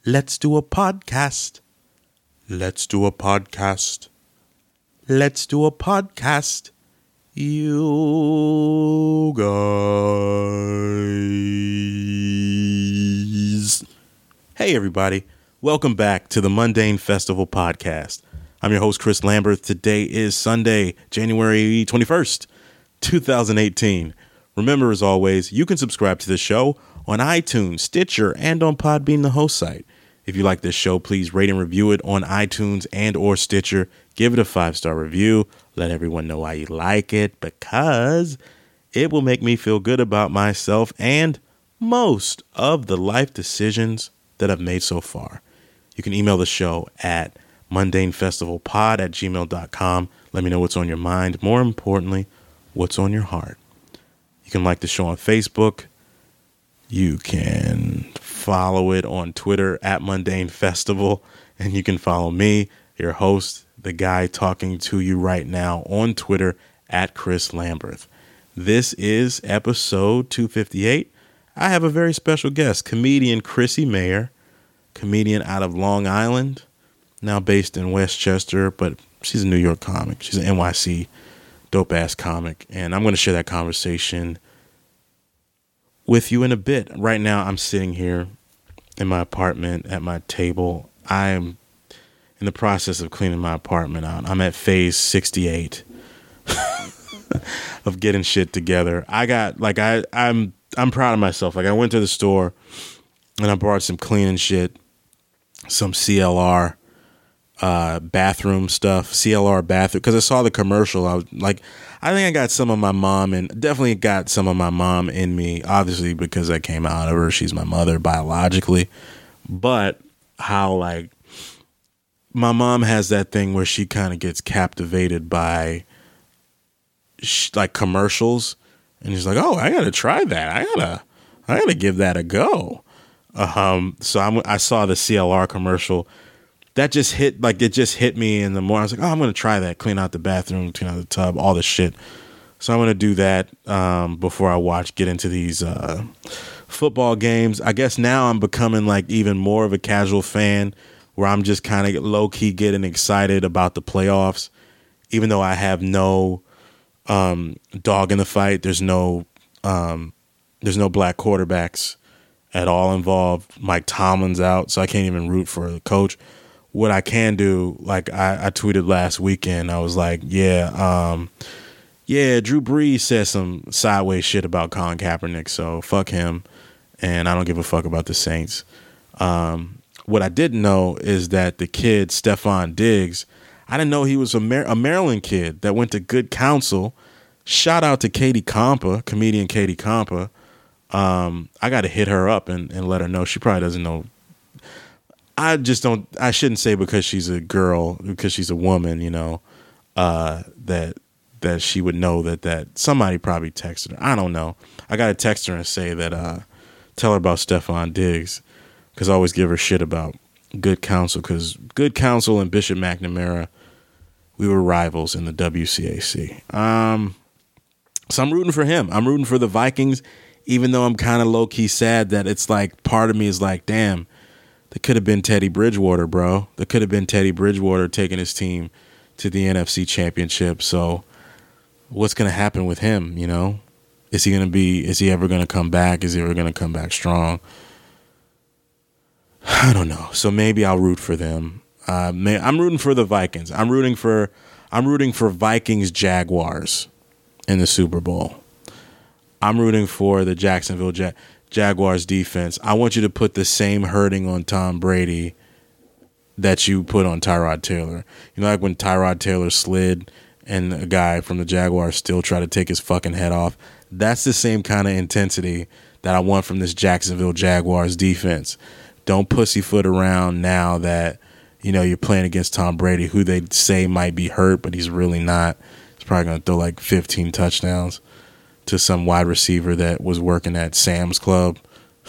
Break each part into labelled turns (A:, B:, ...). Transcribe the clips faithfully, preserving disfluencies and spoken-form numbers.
A: Let's do a podcast. Let's do a podcast. Let's do a podcast. You guys. Hey, everybody. Welcome back to the Mundane Festival podcast. I'm your host, Chris Lambert. Today is Sunday, January twenty-first, twenty eighteen. Remember, as always, you can subscribe to the show on iTunes, Stitcher, and on Podbean, the host site. If you like this show, please rate and review it on iTunes and or Stitcher. Give it a five-star review. Let everyone know why you like it, because it will make me feel good about myself and most of the life decisions that I've made so far. You can email the show at mundanefestivalpod at gmail dot com. Let me know what's on your mind. More importantly, what's on your heart. You can like the show on Facebook. You can follow it on Twitter at Mundane Festival. And you can follow me, your host, the guy talking to you right now on Twitter at Chris Lambert. This is episode two fifty-eight. I have a very special guest, comedian Chrissy Mayer, comedian out of Long Island, now based in Westchester, but she's a New York comic. She's an N Y C dope-ass comic. And I'm going to share that conversation with you in a bit. Right now, I'm sitting here in my apartment at my table. I'm in the process of cleaning my apartment out. I'm at phase sixty-eight of getting shit together. I got like I I'm I'm proud of myself. Like I went to the store and I bought some cleaning shit, some C L R uh bathroom stuff, C L R bathroom, because I saw the commercial. I was like, I think I got some of my mom, and definitely got some of my mom in me, obviously because I came out of her. She's my mother biologically, but how like my mom has that thing where she kind of gets captivated by sh- like commercials, and she's like, oh, I gotta try that. I gotta, I gotta give that a go. Um, so I'm, I saw the C L R commercial. That just hit, like, it just hit me in the morning. I was like, oh, I'm going to try that. Clean out the bathroom, clean out the tub, all the shit. So I'm going to do that um, before I watch, get into these uh, football games. I guess now I'm becoming, like, even more of a casual fan, where I'm just kind of low-key getting excited about the playoffs, even though I have no um, dog in the fight. There's no, um, there's no black quarterbacks at all involved. Mike Tomlin's out, so I can't even root for the coach. What I can do, like I, I tweeted last weekend, I was like, yeah, um, yeah, Drew Brees said some sideways shit about Colin Kaepernick, so fuck him, and I don't give a fuck about the Saints. Um, what I didn't know is that the kid, Stefon Diggs, I didn't know he was a, Mar- a Maryland kid that went to Good Counsel. Shout out to Katie Compa, comedian Katie Compa. Um, I got to hit her up and, and let her know. She probably doesn't know. I just don't, I shouldn't say because she's a girl, because she's a woman, you know, uh, that, that she would know that, that somebody probably texted her. I don't know. I got to text her and say that, uh, tell her about Stefon Diggs, because I always give her shit about Good Counsel, because Good Counsel and Bishop McNamara, we were rivals in the W C A C. Um, so I'm rooting for him. I'm rooting for the Vikings, even though I'm kind of low key sad that it's like, part of me is like, damn, that could have been Teddy Bridgewater, bro. That could have been Teddy Bridgewater taking his team to the N F C Championship. So what's going to happen with him, you know? Is he going to be, is he ever going to come back? Is he ever going to come back strong? I don't know. So maybe I'll root for them. Uh, may, I'm rooting for the Vikings. I'm rooting for, I'm rooting for Vikings Jaguars in the Super Bowl. I'm rooting for the Jacksonville Jag. Jaguars defense. I want you to put the same hurting on Tom Brady that you put on Tyrod Taylor. You know, like when Tyrod Taylor slid and a guy from the Jaguars still tried to take his fucking head off. That's the same kind of intensity that I want from this Jacksonville Jaguars defense. Don't pussyfoot around now that, you know, you're playing against Tom Brady, who they say might be hurt, but he's really not. He's probably going to throw like fifteen touchdowns to some wide receiver that was working at Sam's Club.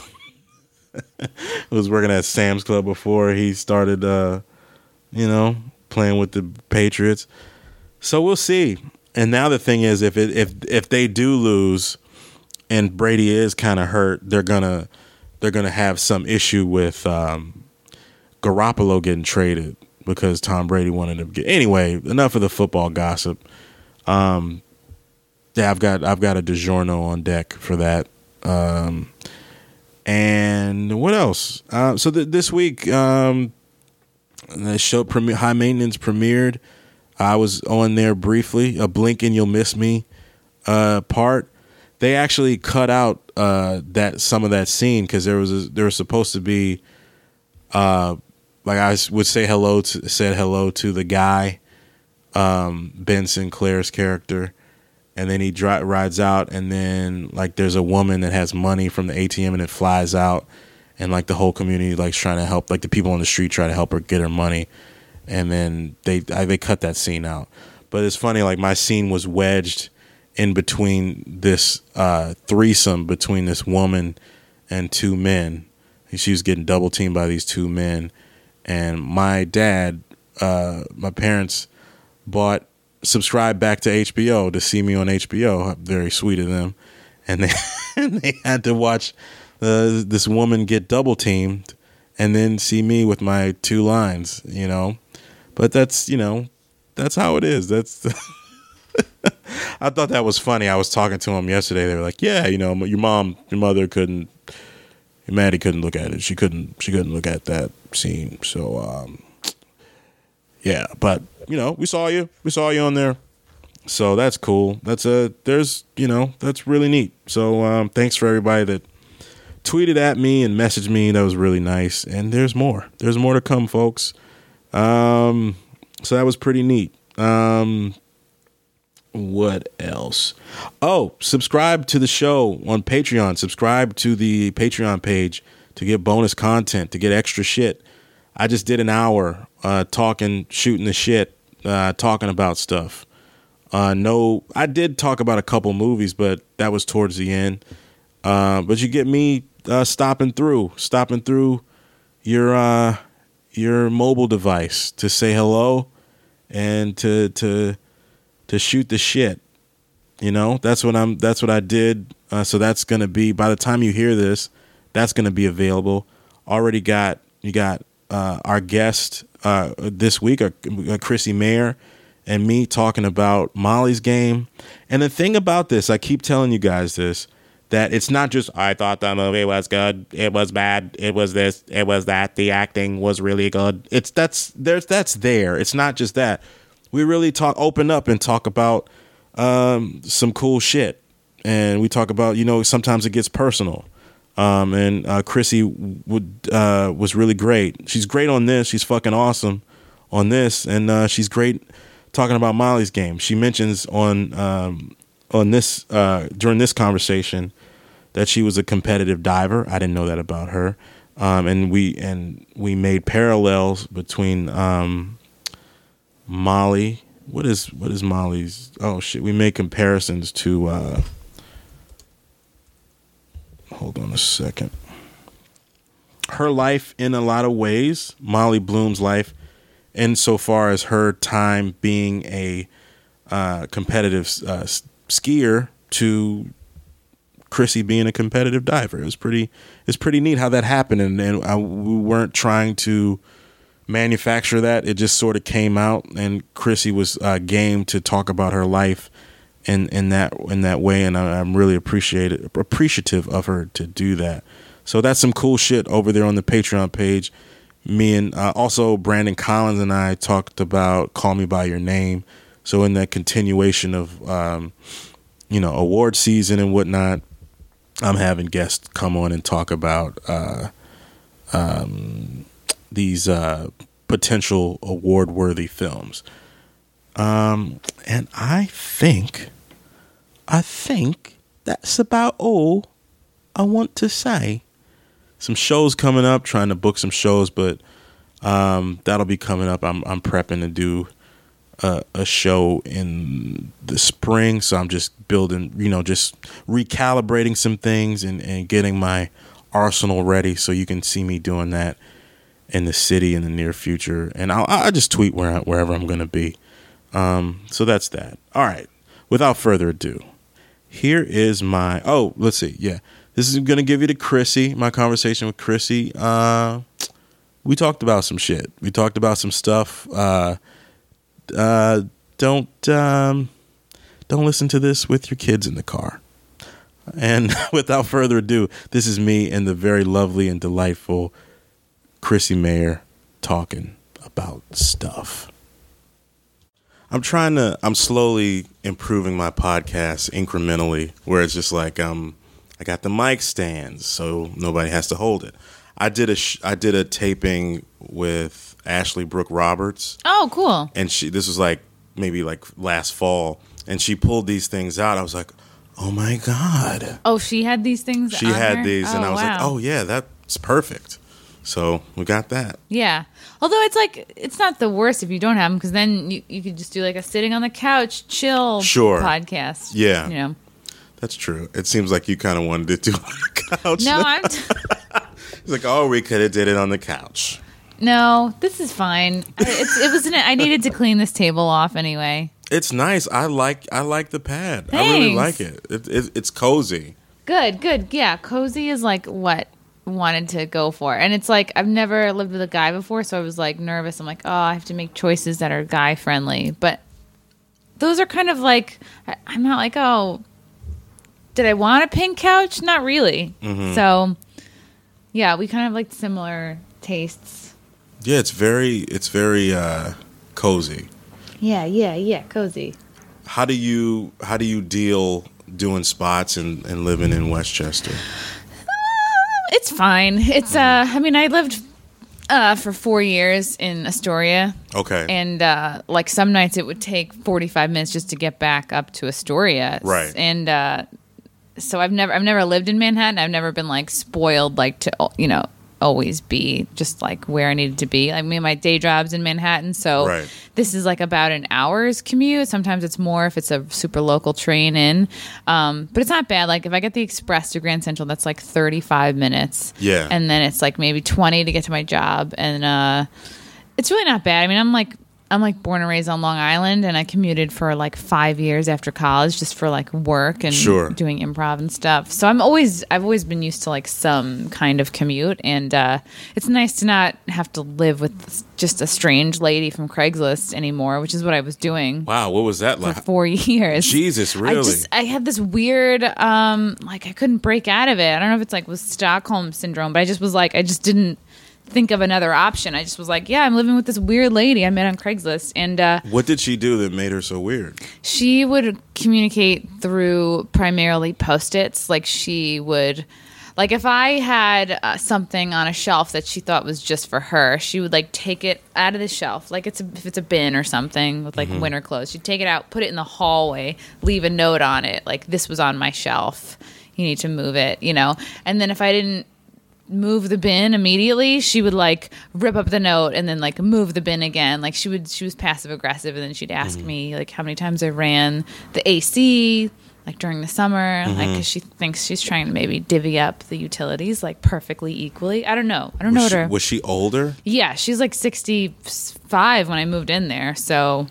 A: was working at Sam's Club before he started, uh, you know, playing with the Patriots. So we'll see. And now the thing is, if it, if if they do lose, and Brady is kind of hurt, they're gonna they're gonna have some issue with um, Garoppolo getting traded because Tom Brady wanted him to get. Anyway, enough of the football gossip. Um, yeah, I've got I've got a DiGiorno on deck for that. Um, and what else? Uh, so th- this week, um, the show premiere, High Maintenance premiered. I was on there briefly. A blink and you'll miss me uh, part. They actually cut out uh, that some of that scene because there was a, there was supposed to be, uh, like I would say hello to said hello to the guy, um, Ben Sinclair's character, and then he dri- rides out, and then like there's a woman that has money from the A T M and it flies out, and like the whole community like trying to help, like the people on the street try to help her get her money, and then they I, they cut that scene out. But it's funny, like my scene was wedged in between this uh, threesome between this woman and two men. She was getting double teamed by these two men. And my dad, uh, my parents bought, subscribed back to H B O to see me on H B O. Very sweet of them. And they, and they had to watch uh, this woman get double teamed and then see me with my two lines, you know. But that's, you know, that's how it is. That's I thought that was funny. I was talking to them yesterday. They were like, "Yeah, you know, your mom, your mother couldn't, Maddie couldn't look at it. She couldn't, she couldn't look at that scene." So, um, yeah. But you know, we saw you, we saw you on there. So that's cool. That's a there's, you know, that's really neat. So um, thanks for everybody that tweeted at me and messaged me. That was really nice. And there's more. There's more to come, folks. Um, so that was pretty neat. Um. What else? Oh, subscribe to the show on Patreon. Subscribe to the Patreon page to get bonus content, to get extra shit. I just did an hour uh, talking, shooting the shit, uh, talking about stuff. Uh, no, I did talk about a couple movies, but that was towards the end. Uh, but you get me uh, stopping through, stopping through your uh, your mobile device to say hello and to to. to shoot the shit. You know, that's what I'm, that's what I did. Uh, so that's going to be, by the time you hear this, that's going to be available. Already got, you got, uh, our guest, uh, this week, uh, Chrissy Mayer and me talking about Molly's Game. And the thing about this, I keep telling you guys this, that it's not just, I thought the movie was good, it was bad, it was this, it was that, the acting was really good. It's, that's, there's, that's there. It's not just that. We really talk, open up and talk about um, some cool shit. And we talk about, you know, sometimes it gets personal. Um, and uh, Chrissy would uh, was really great. She's great on this. She's fucking awesome on this. And uh, she's great talking about Molly's Game. She mentions on um, on this uh, during this conversation that she was a competitive diver. I didn't know that about her. Um, and we and we made parallels between um, Molly, what is what is Molly's? Oh shit, we made comparisons to. Uh, hold on a second. Her life in a lot of ways, Molly Bloom's life, insofar as her time being a uh, competitive uh, skier to Chrissy being a competitive diver. It was pretty. It's pretty neat how that happened, and, and I, we weren't trying to manufacture that. It just sort of came out, and Chrissy was uh, game to talk about her life in in that in that way, and I, I'm really appreciated appreciative of her to do that. So that's some cool shit over there on the Patreon page. Me and uh, also Brandon Collins and I talked about Call Me by Your Name. So in that continuation of um, you know, award season and whatnot, I'm having guests come on and talk about uh, um. these uh, potential award-worthy films. Um, and I think, I think that's about all I want to say. Some shows coming up, trying to book some shows, but um, that'll be coming up. I'm I'm prepping to do a, a show in the spring, so I'm just building, you know, just recalibrating some things and, and getting my arsenal ready so you can see me doing that in the city in the near future. And I'll, I'll just tweet where, wherever I'm going to be. Um, so that's that. All right. Without further ado, here is my, oh, let's see. Yeah. This is going to give you to Chrissy, my conversation with Chrissy. Uh, we talked about some shit. We talked about some stuff. Uh, uh, don't um, don't listen to this with your kids in the car. And without further ado, this is me and the very lovely and delightful Chrissy Mayer talking about stuff. I'm trying to, I'm slowly improving my podcast incrementally, where it's just like, um, I got the mic stands, so nobody has to hold it. I did a, sh- I did a taping with Ashley Brooke Roberts.
B: Oh, cool.
A: And she, this was like, maybe like last fall, and she pulled these things out. I was like, oh my God.
B: Oh, she had these things
A: She
B: on
A: had
B: her?
A: these,
B: oh,
A: and I was
B: wow.
A: like, oh yeah, that's perfect. So we got that.
B: Yeah. Although it's like, it's not the worst if you don't have them, because then you, you could just do like a sitting on the couch, chill
A: Sure.
B: podcast.
A: Yeah.
B: You know?
A: That's true. It seems like you kind of wanted to do it on the couch.
B: No, I'm. T-
A: It's like, oh, we could have did it on the couch.
B: no, this is fine. I, it's, it was. An, I needed to clean this table off anyway.
A: It's nice. I like I like the pad. I really
B: Thanks.
A: like it. It, it. It's cozy.
B: Good, good. Yeah, cozy is like what wanted to go for. And it's like, I've never lived with a guy before, so I was like nervous. I'm like, oh, I have to make choices that are guy friendly. But those are kind of like, I, I'm not like, oh, did I want a pink couch? Not really.
A: Mm-hmm.
B: So, yeah, we kind of like similar tastes.
A: Yeah, it's very it's very uh, cozy.
B: Yeah, yeah, yeah, cozy.
A: How do you how do you deal doing spots and, and living in Westchester?
B: It's fine. It's, uh, I mean, I lived uh, for four years in Astoria.
A: Okay.
B: And, uh, like, some nights it would take forty-five minutes just to get back up to Astoria.
A: Right.
B: And, uh, so I've never, I've never lived in Manhattan. I've never been, like, spoiled, like, to, you know, always be just, like, where I needed to be. I mean, my day job's in Manhattan, so
A: Right.
B: this is, like, about an hour's commute. Sometimes it's more if it's a super local train in. Um, but it's not bad. Like, if I get the express to Grand Central, that's, like, thirty-five minutes.
A: Yeah.
B: And then it's, like, maybe twenty to get to my job. And uh, it's really not bad. I mean, I'm, like, I'm like born and raised on Long Island, and I commuted for like five years after college just for like work and
A: Sure.
B: doing improv and stuff. So I'm always, I've always been used to like some kind of commute, and uh, it's nice to not have to live with just a strange lady from Craigslist anymore, which is what I was doing
A: Wow, what was that
B: for
A: like?
B: four years.
A: Jesus, really?
B: I just, I had this weird, um, like I couldn't break out of it. I don't know if it's like with Stockholm syndrome, but I just was like, I just didn't think of another option. I just was like, yeah, I'm living with this weird lady I met on Craigslist. And uh,
A: What did she do that made her so weird?
B: she would communicate through primarily Post-its. Like she would, like if I had uh, something on a shelf that she thought was just for her, she would like take it out of the shelf. Like it's a, if it's a bin or something with like winter clothes, she'd take it out, put it in the hallway, leave a note on it. Like this was on my shelf. You need to move it, you know? And then if I didn't move the bin immediately, she would like rip up the note and then like move the bin again. Like she would, she was passive aggressive, and then she'd ask
A: Mm-hmm.
B: me like how many times I ran the A C like during the summer,
A: Mm-hmm.
B: like 'cause she thinks she's trying to maybe divvy up the utilities like perfectly equally. I don't know. I don't know
A: Was
B: what
A: she,
B: her.
A: was she older?
B: Yeah, she's like sixty-five when I moved in there. So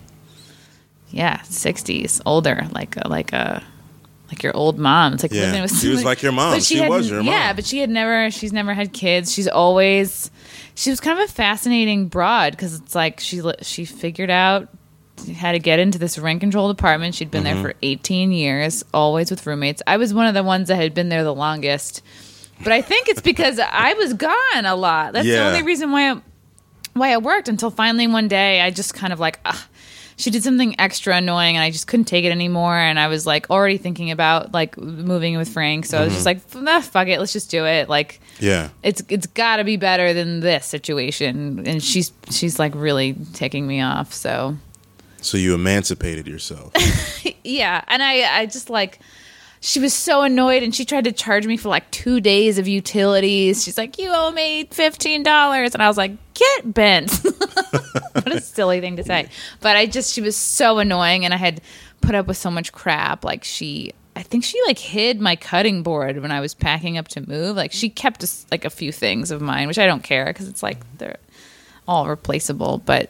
B: yeah, sixties, older, like a, like a. Like your old mom. It's like
A: Yeah.
B: living with
A: She was
B: somebody-
A: like your mom.
B: But
A: She
B: had-
A: was your
B: Yeah,
A: mom.
B: but she had never, she's never had kids. She's always, she was kind of a fascinating broad because it's like she li- she figured out how to get into this rent-controlled apartment. She'd been
A: Mm-hmm.
B: there for eighteen years, always with roommates. I was one of the ones that had been there the longest. But I think it's because I was gone a lot. That's the
A: Yeah.
B: only reason why I, why it worked until finally one day I just kind of like, ugh. She did something extra annoying, and I just couldn't take it anymore. And I was like already thinking about like moving in with Frank, so I was just like, nah, "Fuck it, let's just do it." Like,
A: Yeah.
B: it's it's got to be better than this situation. And she's she's like really ticking me off. So
A: So you emancipated yourself.
B: yeah, and I I just like. She was so annoyed, and she tried to charge me for like two days of utilities. She's like, "You owe me fifteen dollars," and I was like, "Get bent." What a silly thing to say. But I just, she was so annoying, and I had put up with so much crap. Like she, I think she like hid my cutting board when I was packing up to move. Like she kept us like a few things of mine, which I don't care because it's like they're all replaceable. But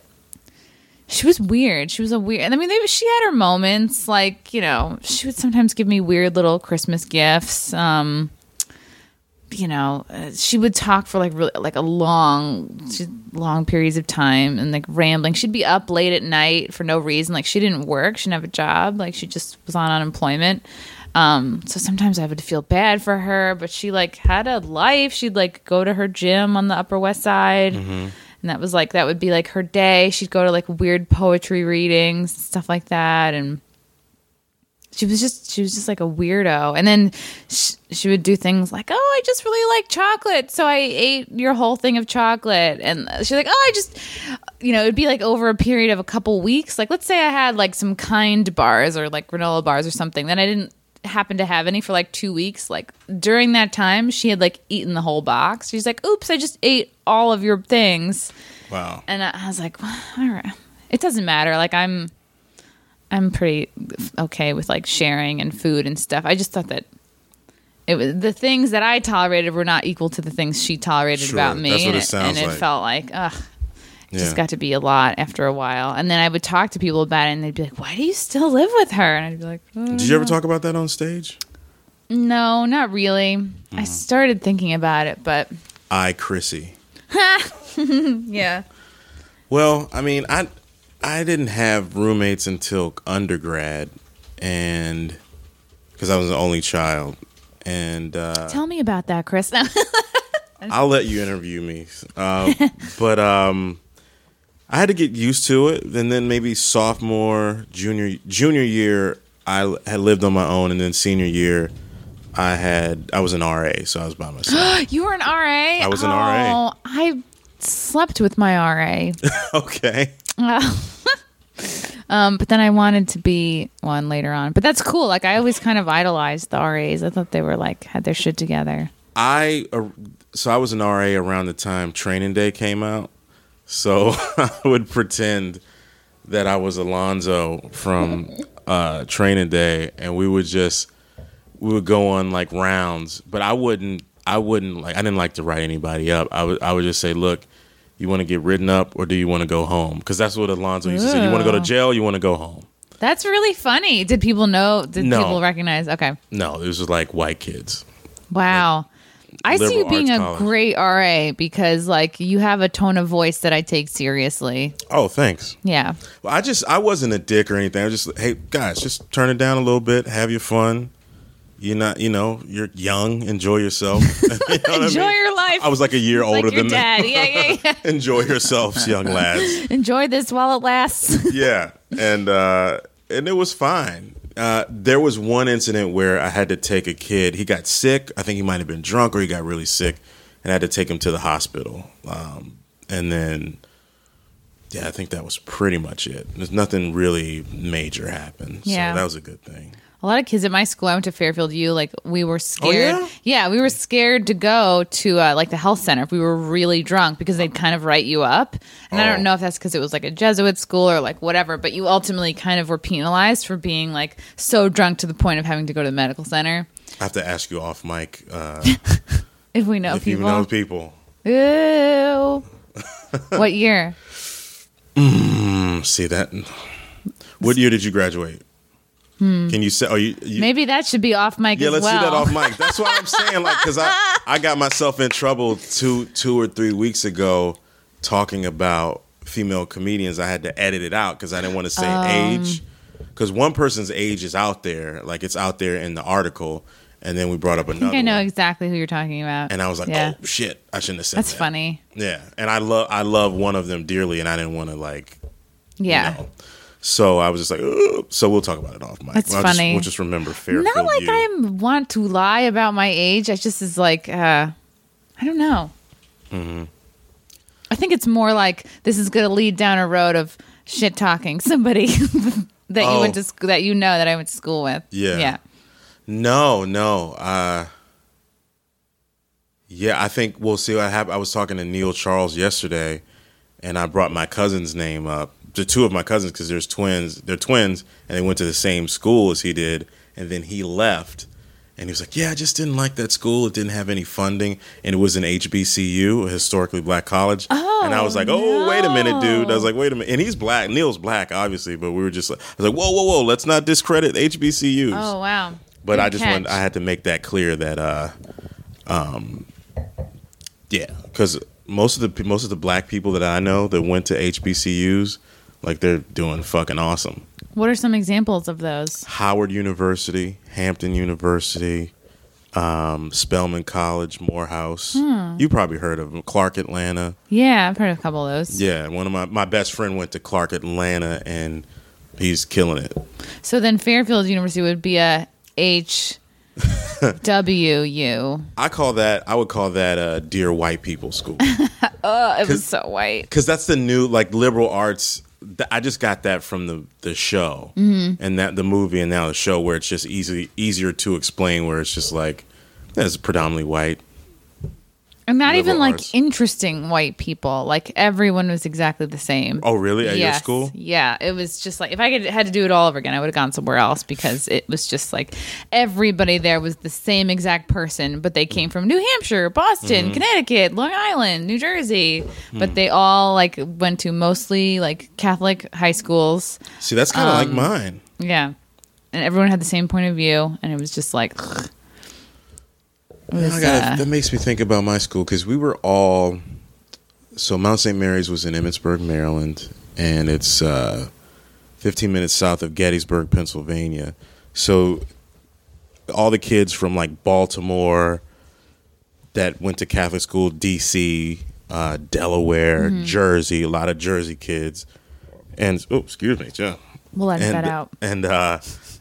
B: she was weird. She was a weird. I mean, they, she had her moments. Like, you know, she would sometimes give me weird little Christmas gifts. Um, you know, uh, she would talk for like really, like a long, she- long periods of time and like rambling. She'd be up late at night for no reason. Like she didn't work. She didn't have a job. Like she just was on unemployment. Um, so sometimes I would feel bad for her, but she like had a life. She'd like go to her gym on the Upper West Side. Mm-hmm. And that was like, that would be like her day. She'd go to like weird poetry readings, stuff like that. And she was just, she was just like a weirdo. And then she, she would do things like, oh, I just really like chocolate. So I ate your whole thing of chocolate. And she's like, oh, I just, you know, it'd be like over a period of a couple weeks. Like, let's say I had like some Kind bars or like granola bars or something. Then I didn't happen to have any for like two weeks. Like during that time, she had like eaten the whole box. She's like, oops, I just ate all of your things.
A: Wow.
B: And I, I was like, well, all right. It doesn't matter. Like I'm, I'm pretty okay with like sharing and food and stuff. I just thought that it was the things that I tolerated were not equal to the things she tolerated
A: Sure,
B: about me.
A: that's what
B: and
A: it sounds
B: and it
A: like.
B: felt like, ugh, it
A: Yeah.
B: just got to be a lot after a while. And then I would talk to people about it and they'd be like, why do you still live with her? And I'd be like, oh,
A: Did you ever talk about that on stage?
B: no, not really.
A: Mm-hmm.
B: I started thinking about it, but
A: I, Chrissy.
B: yeah.
A: Well, I mean, I I didn't have roommates until undergrad, and because I was the only child, and uh,
B: Tell me about that, Chris. No.
A: I'll let you interview me. Uh, but um, I had to get used to it, and then maybe sophomore, junior junior year, I had lived on my own, and then senior year, I had I was an R A, so I was by myself.
B: You were an R A?
A: I was an
B: oh,
A: R A.
B: I slept with my R A.
A: Okay.
B: um, but then I wanted to be one later on. But that's cool. Like I always kind of idolized the R As. I thought they were like had their shit together.
A: I uh, so I was an R A around the time Training Day came out, so I would pretend that I was Alonzo from uh, Training Day, and we would just we would go on like rounds. But I wouldn't I wouldn't like I didn't like to write anybody up. I would I would just say, look, you want to get written up or do you want to go home? Because that's what Alonzo used to say. You want to go to jail? You want to go home?
B: That's really funny. Did people know? Did
A: No.
B: people recognize? Okay.
A: No, it was just like white kids.
B: Wow. I see you
A: liberal
B: being
A: arts
B: a
A: college.
B: great R A because like you have a tone of voice that I take seriously.
A: Oh, thanks.
B: Yeah.
A: Well, I just I wasn't a dick or anything. I was just, hey guys, just turn it down a little bit, have your fun. You're not, you know, you're young. Enjoy yourself. You know what I
B: Enjoy
A: mean?
B: your life.
A: I was like a year
B: like
A: older
B: your
A: than
B: dad.
A: them.
B: Yeah, yeah, yeah.
A: Enjoy yourselves, young lads.
B: Enjoy this while it lasts.
A: Yeah, and uh, and it was fine. Uh, there was one incident where I had to take a kid. He got sick. I think he might have been drunk or he got really sick, and I had to take him to the hospital. Um, and then, yeah, I think that was pretty much it. There's nothing really major happened.
B: Yeah.
A: So that was a good thing.
B: A lot of kids at my school, I went to Fairfield U, like we were scared.
A: Oh, yeah?
B: we were scared to go to uh, like the health center if we were really drunk because they'd kind of write you up. And I
A: Oh.
B: don't know if that's because it was like a Jesuit school or like whatever, but you ultimately kind of were penalized for being like so drunk to the point of having to go to the medical center.
A: I have to ask you off mic uh,
B: If we know
A: if
B: people.
A: you know people.
B: Ew. What year?
A: Mm, see that? What year did you graduate?
B: Hmm.
A: Can you say? Oh, you, you
B: Maybe that should be off mic
A: yeah.
B: as
A: Let's
B: well.
A: do that off mic. That's what I'm saying. Like, because I I got myself in trouble two two or three weeks ago talking about female comedians. I had to edit it out because I didn't want to say
B: Um.
A: age. Because one person's age is out there, like it's out there in the article, and then we brought up
B: I
A: another.
B: think I know
A: one.
B: exactly who you're talking about.
A: And I was like,
B: Yeah.
A: oh shit, I shouldn't have said
B: That's
A: that.
B: funny.
A: Yeah, and I love I love one of them dearly, and I didn't want to like.
B: Yeah.
A: You know. So I was just like, ugh. So we'll talk about it off mic.
B: That's
A: I'll
B: funny.
A: Just, we'll just remember Fairfield
B: Not like
A: U.
B: I want to lie about my age. I just is like, uh, I don't know.
A: Mm-hmm.
B: I think it's more like this is going to lead down a road of shit talking somebody that you
A: Oh.
B: went to sc- that you know that I went to school with.
A: Yeah.
B: yeah.
A: No, no. Uh, yeah, I think we'll see what happens. I was talking to Neil Charles yesterday, and I brought my cousin's name up. The two of my cousins, because there's twins. They're twins, and they went to the same school as he did. And then he left, and he was like, "Yeah, I just didn't like that school. It didn't have any funding, and it was an H B C U, a historically black college."
B: Oh,
A: and I was like, "Oh,
B: no.
A: wait a minute, dude." I was like, "Wait a minute," and he's black. Neil's black, obviously, but we were just like, I was like, "Whoa, whoa, whoa! Let's not discredit H B C Us."
B: Oh wow.
A: But
B: Good
A: I just
B: catch.
A: wanted, I had to make that clear that uh, um, Yeah, because most of the most of the black people that I know that went to H B C Us, like they're doing fucking awesome.
B: What are some examples of those?
A: Howard University, Hampton University, um, Spelman College, Morehouse. Hmm. You probably heard of them. Clark Atlanta.
B: Yeah, I've heard of a couple of those.
A: Yeah, one of my my best friend went to Clark Atlanta, and he's killing it.
B: So then Fairfield University would be a H W U.
A: I call that. I would call that a dear white people school.
B: Oh, it was so white.
A: Because that's the new like liberal arts. Th- I just got that from the the show
B: mm-hmm.
A: and that the movie and now the show where it's just easy easier to explain. Where it's just like it's predominantly white.
B: And not even like
A: arts.
B: Interesting white people. Like everyone was exactly the same.
A: Oh, really? At
B: yes.
A: your school?
B: Yeah. It was just like if I could, had to do it all over again, I would have gone somewhere else because it was just like everybody there was the same exact person, but they came from New Hampshire, Boston, mm-hmm. Connecticut, Long Island, New Jersey. Mm. But they all like went to mostly like Catholic high schools.
A: See, that's kind of
B: um,
A: like mine.
B: Yeah. And everyone had the same point of view, and it was just like. Ugh. Was,
A: I gotta,
B: uh,
A: that makes me think about my school because we were all so Mount Saint Mary's was in Emmitsburg, Maryland, and it's uh, fifteen minutes south of Gettysburg, Pennsylvania. So all the kids from like Baltimore that went to Catholic school, D C, uh, Delaware, mm-hmm. Jersey, a lot of Jersey kids, and oh, excuse me, yeah,
B: we'll edit
A: and,
B: that out,
A: and uh,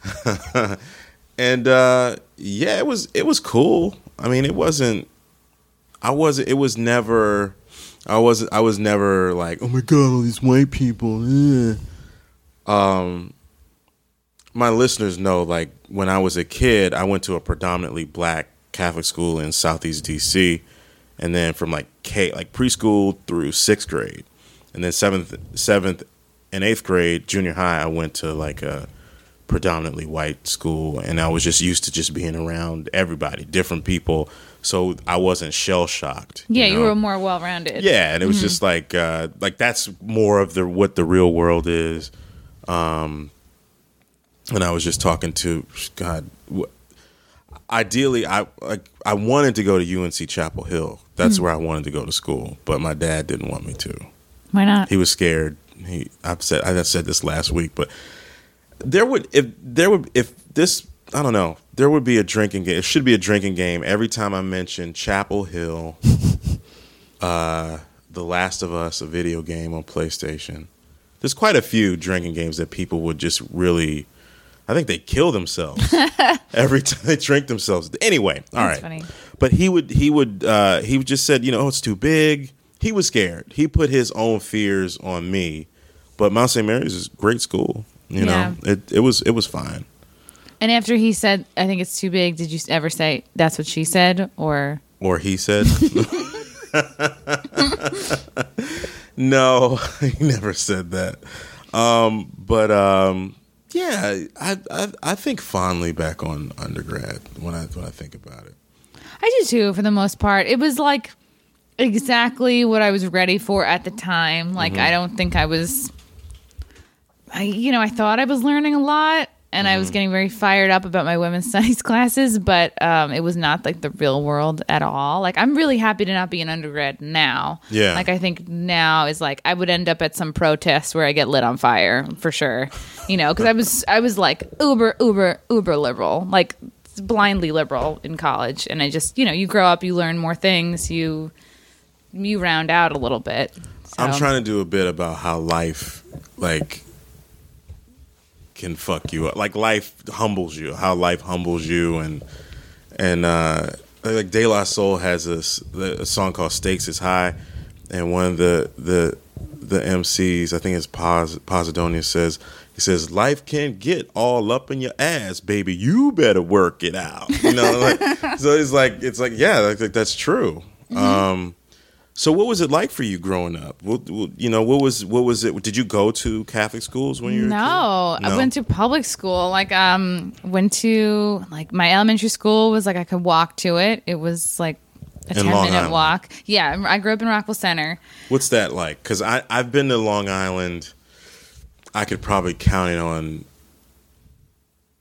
A: and uh, yeah, it was it was cool. I mean, it wasn't. I wasn't. It was never. I wasn't. I was never like, oh my god, all these white people. Ugh. Um, my listeners know, like when I was a kid, I went to a predominantly black Catholic school in Southeast D C, and then from like K, like preschool through sixth grade, and then seventh, seventh, and eighth grade, junior high, I went to like a predominantly white school, and I was just used to just being around everybody, different people, so I wasn't shell shocked.
B: Yeah,
A: you know?
B: You were more well rounded.
A: Yeah, and it was mm-hmm. just like uh, like that's more of the what the real world is. Um, and I was just talking to God. W- ideally, I like I wanted to go to U N C Chapel Hill. That's mm-hmm. where I wanted to go to school, but my dad didn't want me to.
B: Why not?
A: He was scared. He I've said I said this last week, but. There would if there would if this I don't know there would be a drinking game. It should be a drinking game every time I mention Chapel Hill, uh, The Last of Us, a video game on PlayStation. There's quite a few drinking games that people would just really. I think they kill themselves every time they drink themselves. Anyway, all
B: That's
A: right.
B: Funny.
A: But he would he would uh, he just said you know oh, it's too big. He was scared. He put his own fears on me. But Mount Saint Mary's is a great school. You
B: yeah.
A: know, it it was it was fine.
B: And after he said, "I think it's too big," did you ever say, "That's what she said," or
A: or he said? No, he never said that. Um, but um, yeah, I, I I think fondly back on undergrad when I when I think about it.
B: I do too, for the most part. It was like exactly what I was ready for at the time. Like mm-hmm. I don't think I was. I, you know, I thought I was learning a lot, and mm-hmm. I was getting very fired up about my women's studies classes, but um, it was not like the real world at all. Like, I'm really happy to not be an undergrad now.
A: Yeah.
B: Like, I think now is like I would end up at some protest where I get lit on fire for sure. You know, because I was I was like uber uber uber liberal, like blindly liberal in college, and I just you know you grow up, you learn more things, you you round out a little bit. So.
A: I'm trying to do a bit about how life like. Can fuck you up. Like life humbles you. How life humbles you, and and uh, like De La Soul has a, a song called "Stakes Is High," and one of the the the M Cs, I think it's Pos Posidonia, says he says life can get all up in your ass, baby. You better work it out. You know, like, so it's like it's like yeah, like, like that's true. Mm-hmm. Um, So what was it like for you growing up? What, what, you know, what was what was it? Did you go to Catholic schools when you were
B: no,
A: a kid? No,
B: I went to public school. Like, um, went to like my elementary school was like I could walk to it. It was like a
A: in
B: ten
A: Long
B: minute
A: Island.
B: walk. Yeah, I grew up in Rockville Center.
A: What's that like? Because I I've been to Long Island. I could probably count it on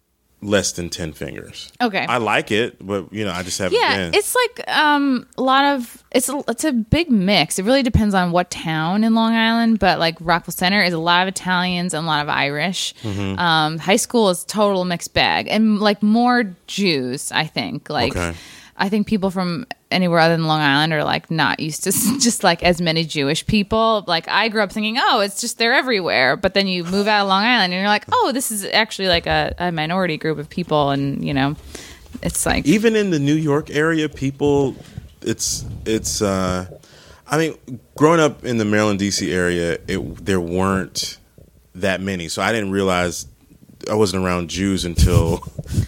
A: less than ten fingers.
B: Okay.
A: I like it, but you know, I just haven't
B: Yeah,
A: been.
B: it's like um, a lot of it's a, it's a big mix. It really depends on what town in Long Island, but like Rockville Center is a lot of Italians and a lot of Irish.
A: Mm-hmm.
B: Um, high school is total mixed bag, and like more Jews. I think like
A: Okay.
B: I think people from anywhere other than Long Island are like not used to just like as many Jewish people. Like I grew up thinking, oh, it's just they're everywhere, but then you move out of Long Island and you're like, oh, this is actually like a, a minority group of people, and you know, it's like
A: Even in the New York area, people, it's it's. Uh, I mean, growing up in the Maryland, D C area, it there weren't that many, so I didn't realize I wasn't around Jews until.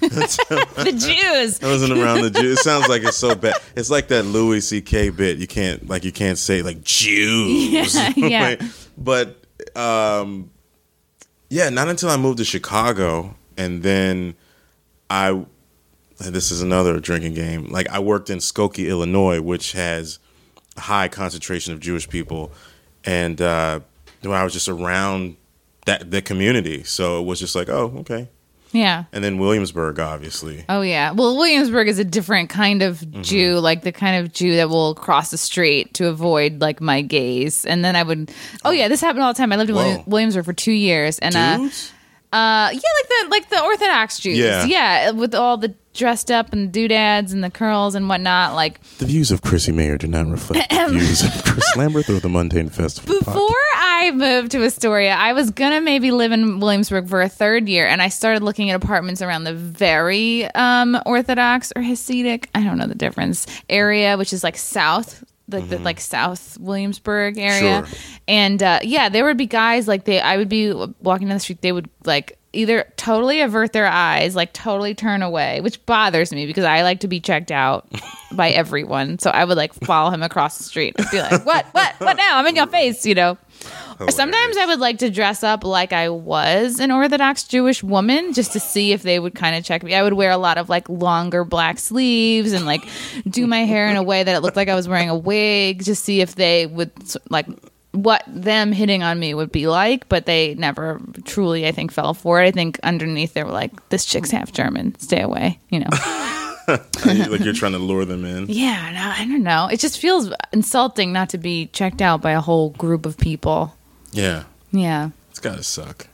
B: the Jews.
A: I wasn't around the Jews. It sounds like it's so bad. It's like that Louis C K bit. You can't like you can't say like Jews.
B: Yeah, yeah.
A: Like, but um, yeah, not until I moved to Chicago, and then I. And this is another drinking game. Like I worked in Skokie, Illinois, which has a high concentration of Jewish people, and uh, I was just around that the community, so it was just like, oh, okay.
B: Yeah.
A: And then Williamsburg, obviously.
B: Oh yeah. Well, Williamsburg is a different kind of
A: Mm-hmm.
B: Jew, like the kind of Jew that will cross the street to avoid like my gaze. And then I would. Oh yeah, this happened all the time. I lived in
A: Whoa.
B: William- Williamsburg for two years, and uh,
A: Dudes?
B: uh, yeah, like the like the Orthodox Jews.
A: Yeah.
B: yeah, with all the dressed up and doodads and the curls and whatnot. Like
A: The views of Chrissy Mayer do not reflect the views of Chris Lambert or the Mundane Festival.
B: before I moved to Astoria, I was gonna maybe live in Williamsburg for a third year, and I started looking at apartments around the very um, Orthodox or Hasidic, I don't know the difference, area, which is like south, like the like South Williamsburg area.
A: Sure.
B: And uh, yeah, there would be guys like they. I would be walking down the street, they would like either totally avert their eyes, like totally turn away, which bothers me because I like to be checked out by everyone. So I would like follow him across the street and be like, "What? What? What now? I'm in your face," you know. Or sometimes I would like to dress up like I was an Orthodox Jewish woman just to see if they would kind of check me. I would wear a lot of like longer black sleeves and like do my hair in a way that it looked like I was wearing a wig, just see if they would like what them hitting on me would be like. But they never truly, I think, fell for it. I think underneath they were like, "This chick's half German. Stay away," you know.
A: Like you're trying to lure them in.
B: Yeah, no, I don't know. It just feels insulting not to be checked out by a whole group of people.
A: Yeah.
B: Yeah.
A: It's gotta suck.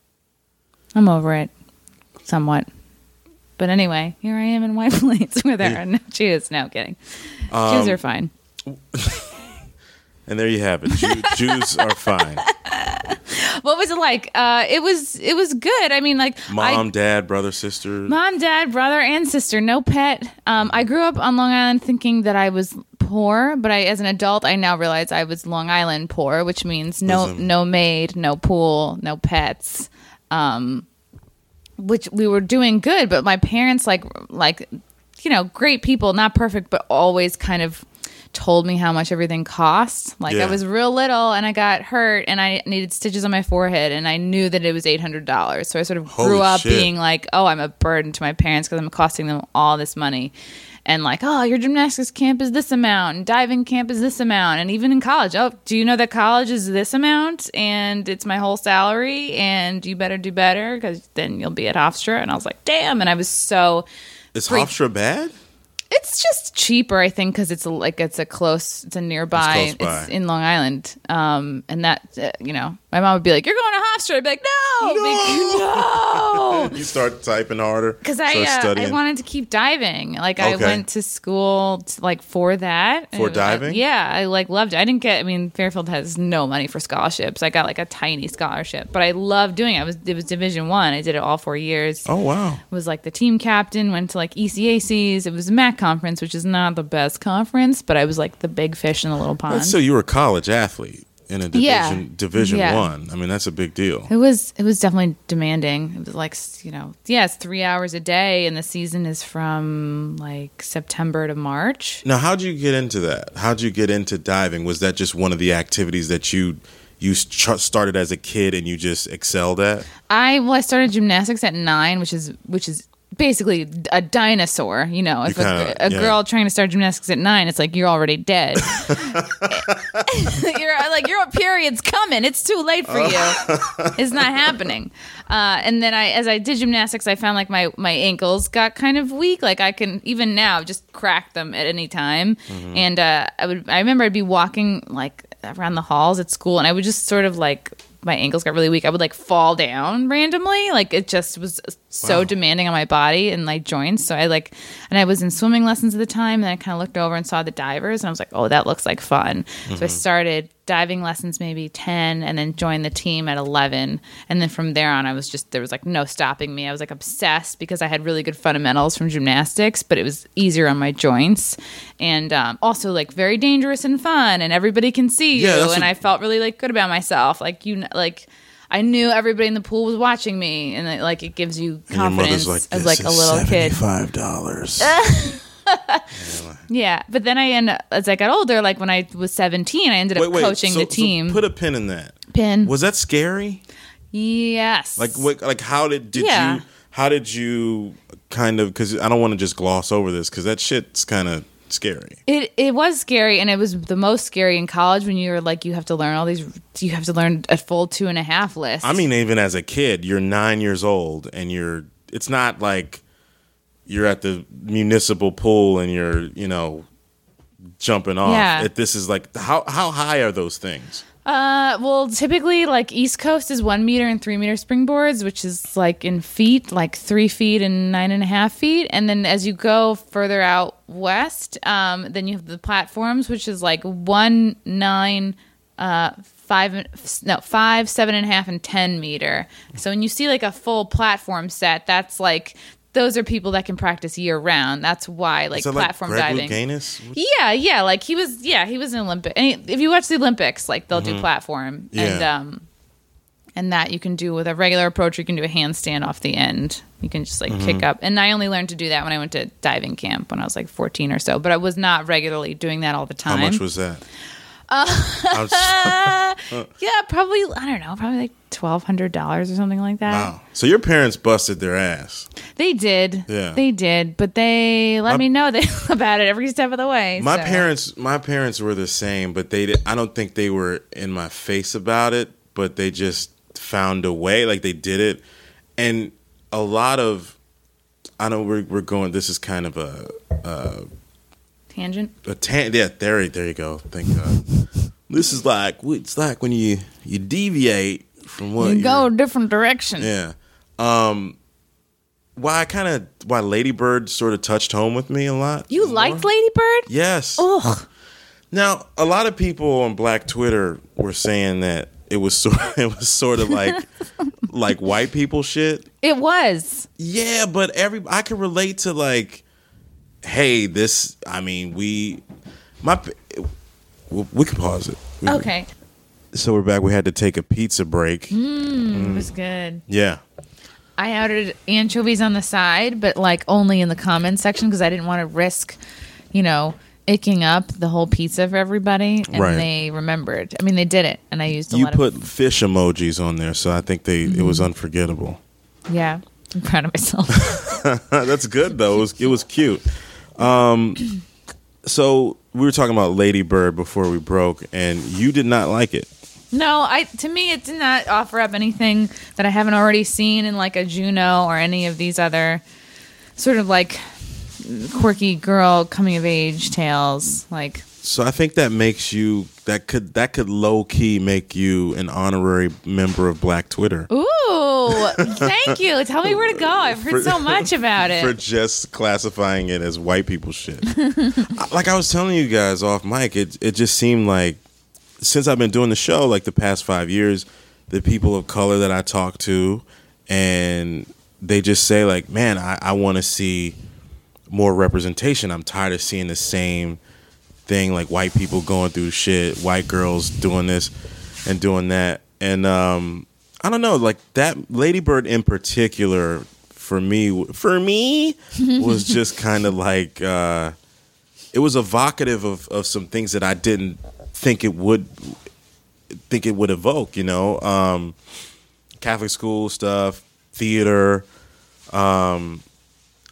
B: I'm over it, somewhat. But anyway, here I am in White Plains where there are no Jews. No, kidding.
A: Um,
B: Jews are fine.
A: And there you have it. Jew, Jews are fine.
B: What was it like? Uh, it was it was good. I mean, like
A: Mom,
B: I,
A: dad, brother, sister.
B: mom, dad, brother, and sister. No pet. Um, I grew up on Long Island thinking that I was poor, but I, as an adult, I now realize I was Long Island poor, which means no
A: Listen.
B: no maid, no pool, no pets. Um, which we were doing good, but my parents like like you know great people, not perfect, but always kind of told me how much everything cost. Like
A: Yeah.
B: I was real little and I got hurt and I needed stitches on my forehead and I knew that it was eight hundred dollars. So I sort of
A: Holy
B: grew up
A: shit.
B: being like, oh, I'm a burden to my parents because I'm costing them all this money. And like, oh, your gymnastics camp is this amount and diving camp is this amount. And even in college, oh, do you know that college is this amount and it's my whole salary and you better do better because then you'll be at Hofstra. And I was like, damn. And I was so...
A: Is
B: freaked-
A: Hofstra bad?
B: It's just cheaper, I think, because it's a, like it's a close, it's a nearby,
A: It's
B: it's,
A: close by.
B: in Long Island, um, and that uh, you know, my mom would be like, "You're going to Hofstra," I'd be like, "No, no,"
A: You start typing harder.
B: because I
A: start
B: uh, I
A: studying.
B: wanted to keep diving. Like I
A: Okay.
B: went to school to, like for that.
A: For
B: And, uh,
A: diving?
B: yeah, I like loved it. I didn't get. I mean, Fairfield has no money for scholarships. I got like a tiny scholarship, but I loved doing it. I was it was Division One. I. I did it all four years.
A: Oh wow.
B: Was like the team captain, went to like E C A Cs. It was a M A C conference, which is not the best conference, but I was like the big fish in the little pond.
A: So you were a college athlete in a division
B: Yeah.
A: division
B: Yeah.
A: one. I mean, that's a big deal.
B: It was it was definitely demanding. It was like, you know, yeah, it's three hours a day, and the season is from like September to March.
A: Now, how'd you get into that? How'd you get into diving? Was that just one of the activities that you you ch- started as a kid and you just excelled at?
B: I well, I started gymnastics at nine, which is which is basically a dinosaur. You know, if
A: kinda,
B: a, a
A: yeah.
B: girl trying to start gymnastics at nine, it's like you're already dead. You're like your period's coming. It's too late for you. It's not happening. Uh, and then I, as I did gymnastics, I found like my my ankles got kind of weak. Like I can even now just crack them at any time. Mm-hmm. And uh, I would I remember I'd be walking like around the halls at school, and I would just sort of like. My ankles got really weak. I would like fall down randomly. Like it just was so
A: Wow.
B: demanding on my body and like joints. So I like, and I was in swimming lessons at the time. And I kind of looked over and saw the divers, and I was like, oh, that looks like fun. Mm-hmm. So I started diving lessons maybe ten, and then joined the team at eleven. And then from there on, I was just, there was like no stopping me. I was like obsessed because I had really good fundamentals from gymnastics, but it was easier on my joints. And um, also like very dangerous and fun, and everybody can see you.
A: Yeah, that's
B: and
A: what-
B: I felt really like good about myself. Like you, kn- like I knew everybody in the pool was watching me, and it, like it gives you
A: And your
B: confidence
A: mother's like,
B: as like a little kid.
A: seventy-five dollars.
B: Yeah, but then I end up, as I got older, like when I was seventeen, I ended up coaching
A: so,
B: the team.
A: So put a pin in that.
B: Pin.
A: Was that scary?
B: Yes.
A: Like, what, like how did did
B: Yeah.
A: you how did you kind of? Because I don't want to just gloss over this because that shit's kind of scary.
B: It it was scary, and it was the most scary in college when you were like, you have to learn all these, you have to learn a full two and a half list.
A: I mean, even as a kid, you're nine years old, and you're. It's not like you're at the municipal pool and you're, you know, jumping off.
B: Yeah.
A: It, this is like how how high are those things?
B: Uh, well, typically, like East Coast is one meter and three meter springboards, which is like in feet, like three feet and nine and a half feet. And then as you go further out west, um, then you have the platforms, which is like one, nine, uh, five, no, five, seven and a half, and ten meter. So when you see like a full platform set, that's like. Those are people that can practice year round. That's why, like,
A: Is that
B: platform
A: like Greg
B: diving.
A: Louganis?
B: Yeah, yeah, like he was. Yeah, he was an Olympic. And if you watch the Olympics, like they'll do platform,
A: Yeah.
B: and um, and that you can do with a regular approach. Or you can do a handstand off the end. You can just like kick up. And I only learned to do that when I went to diving camp when I was like fourteen or so. But I was not regularly doing that all the
A: How
B: time.
A: much was that?
B: Uh,
A: I was-
B: yeah, probably. I don't know. Probably like twelve hundred dollars or something like that.
A: wow. So your parents busted their ass.
B: They did.
A: Yeah.
B: They did. But they let
A: My-
B: me know they, about it every step of the way.
A: My
B: so.
A: parents, my parents were the same, but they, did, I don't think they were in my face about it. But they just found a way, like they did it, and a lot of, I know we're we're going. This is kind of a a,
B: Tangent.
A: a tan. Yeah, there, there you go. Thank God. This is like it's like when you you deviate from what
B: You go
A: you're-
B: a different direction.
A: Yeah. Um. Why I kind of why Lady Bird sort of touched home with me a lot.
B: You
A: more.
B: liked Lady Bird?
A: Yes.
B: Ugh.
A: Now, a lot of people on Black Twitter were saying that it was sort it was sort of like like white people shit.
B: It was.
A: Yeah, but every I can relate to like, hey, this. I mean, we my we, we can pause it. We-
B: Okay.
A: So we're back. We had to take a pizza break.
B: It was good.
A: Yeah.
B: I ordered anchovies on the side, but like only in the comments section because I didn't want to risk, you know, icking up the whole pizza for everybody. And
A: Right.
B: they remembered. I mean, they did it, and I used a
A: You
B: lot
A: put
B: of.
A: fish emojis on there, so I think they it was unforgettable.
B: Yeah, I'm proud of myself.
A: That's good though. It was it was cute. Um, so we were talking about Lady Bird before we broke, and you did not like it.
B: No, I to me it did not offer up anything that I haven't already seen in like a Juno or any of these other sort of like quirky girl coming of age tales. Like,
A: So I think that makes you that could that could low key make you an honorary member of Black Twitter
B: ooh, thank you. Tell me where to go. I've heard
A: For-
B: so much about
A: for
B: it.
A: just classifying it as white people shit. I- like I was telling you guys off mic, it it just seemed like since I've been doing the show, like the past five years, the people of color that I talk to, and they just say like, man, I, I want to see more representation. I'm tired of seeing the same thing, like white people going through shit, white girls doing this and doing that. And um, I don't know, like that Lady Bird in particular, for me, for me, was just kind of like, uh, it was evocative of, of some things that I didn't think it would think it would evoke, you know, um, Catholic school stuff, theater, um,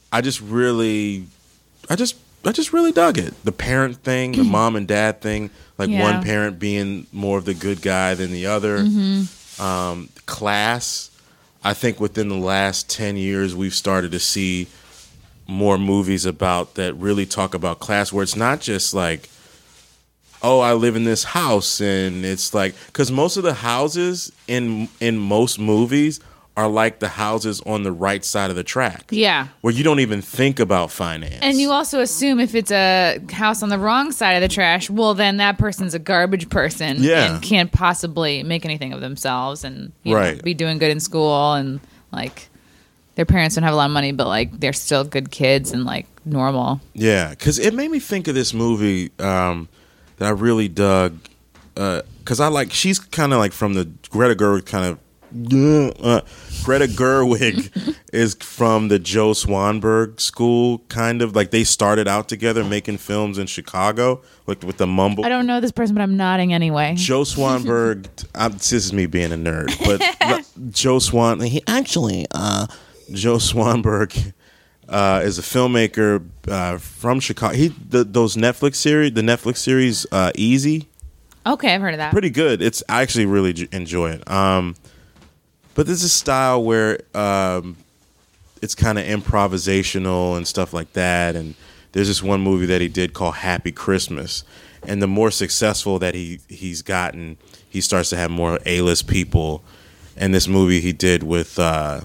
A: I just really, I just, I just really dug it. The parent thing, the mom and dad thing, like
B: Yeah.
A: one parent being more of the good guy than the other.
B: Mm-hmm.
A: Um, class. I think within the last ten years, we've started to see more movies about that really talk about class, where it's not just like, oh, I live in this house, and it's like, because most of the houses in in most movies are like the houses on the right side of the track.
B: Yeah.
A: Where you don't even think about finance.
B: And you also assume if it's a house on the wrong side of the trash, well, then that person's a garbage person
A: Yeah.
B: and can't possibly make anything of themselves and you know,
A: Right.
B: be doing good in school. And, like, their parents don't have a lot of money, but, like, they're still good kids and, like, normal.
A: Yeah, because it made me think of this movie um, that I really dug. Because I like, she's kind of like from the Greta Gerwig kind of. Uh, Greta Gerwig is from the Joe Swanberg school, kind of like they started out together making films in Chicago, like with the mumble.
B: I don't know this person, but I'm nodding anyway.
A: Joe Swanberg. I'm, this is me being a nerd, but Joe Swan. He actually, uh, Joe Swanberg uh, is a filmmaker uh, from Chicago. He the, those Netflix series, the Netflix series uh, Easy.
B: Okay, I've heard of that.
A: Pretty good. It's I actually really j- enjoy it. Um, but there's a style where um, it's kind of improvisational and stuff like that. And there's this one movie that he did called Happy Christmas. And the more successful that he he's gotten, he starts to have more A-list people. And this movie he did with, uh,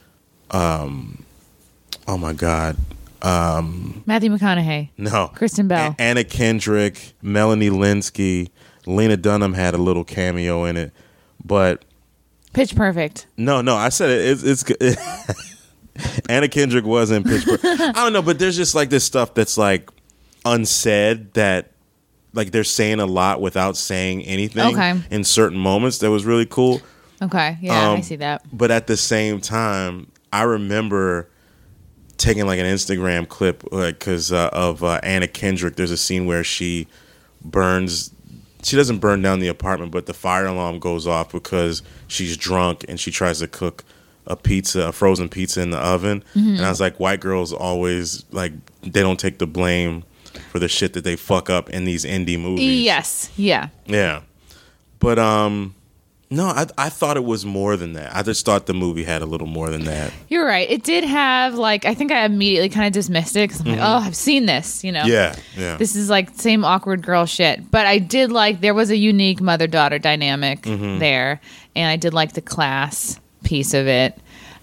A: um, oh my God, um,
B: Matthew McConaughey.
A: no,
B: Kristen Bell.
A: A- Anna Kendrick, Melanie Linsky, Lena Dunham had a little cameo in it, but
B: Pitch Perfect.
A: no, no, I said it. It's, it's it, Anna Kendrick was in Pitch Perfect. I don't know, but there's just like this stuff that's like unsaid that like they're saying a lot without saying anything
B: Okay.
A: in certain moments that was really cool.
B: Okay, yeah, I
A: Um,
B: see that.
A: But at the same time, I remember taking like an Instagram clip like because uh, of uh, Anna Kendrick. There's a scene where she burns. She doesn't burn down the apartment, but the fire alarm goes off because she's drunk and she tries to cook a pizza, a frozen pizza in the oven.
B: Mm-hmm.
A: And I was like, white girls always like they don't take the blame for the shit that they fuck up in these indie movies.
B: Yes, yeah.
A: Yeah. But um no, I I thought it was more than that. I just thought the movie had a little more than that.
B: You're right. It did have, like, I think I immediately kind of dismissed it because I'm like, oh, I've seen this, you know?
A: Mm-hmm. Yeah, yeah.
B: This is like same awkward girl shit. But I did like, there was a unique mother daughter dynamic
A: Mm-hmm.
B: there. And I did like the class piece of it.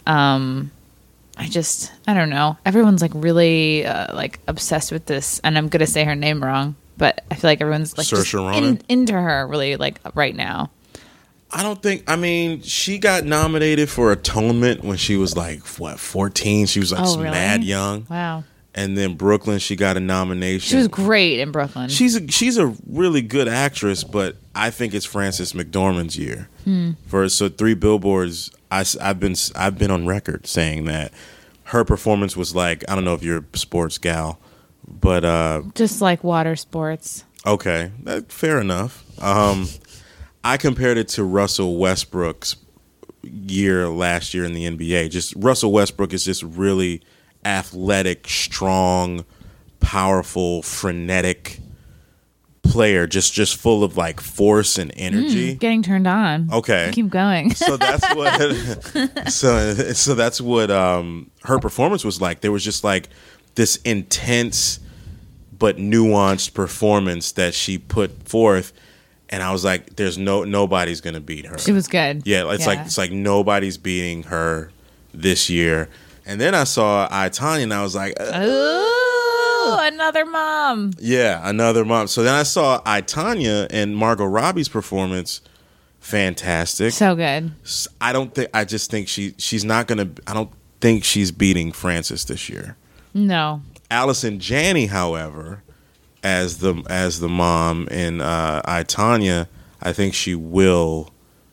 B: Um, I just, I don't know. Everyone's like really uh, like obsessed with this. And I'm going to say her name wrong. But I feel like everyone's like just
A: Saoirse Ronan?
B: in, into her really like right now.
A: I don't think. I mean, she got nominated for Atonement when she was like what fourteen. She was like
B: Oh, really?
A: mad young.
B: Wow.
A: And then Brooklyn, she got a nomination.
B: She was great in Brooklyn.
A: She's a, she's a really good actress, but I think it's Frances McDormand's year.
B: Hmm.
A: For so Three Billboards, I, have been I've been on record saying that her performance was like, I don't know if you're a sports gal, but uh,
B: just like water sports.
A: okay, that, fair enough. Um, I compared it to Russell Westbrook's year last year in the N B A. Just Russell Westbrook is just really athletic, strong, powerful, frenetic player, just just full of like force and energy.
B: Getting turned on.
A: Okay.
B: Keep going.
A: So that's what so so that's what um her performance was like. There was just like this intense but nuanced performance that she put forth, and I was like, there's no nobody's gonna beat her.
B: She was good.
A: Yeah, it's like it's like nobody's beating her this year. And then I saw I, Tonya, and I was like, uh,
B: Ooh, another mom.
A: yeah, another mom. So then I saw I, Tonya, and Margot Robbie's performance, fantastic.
B: So good.
A: I don't think. I just think she she's not gonna. I don't think she's beating Frances this year.
B: No.
A: Allison Janney, however, as the as the mom in uh, I, Tonya, I think she will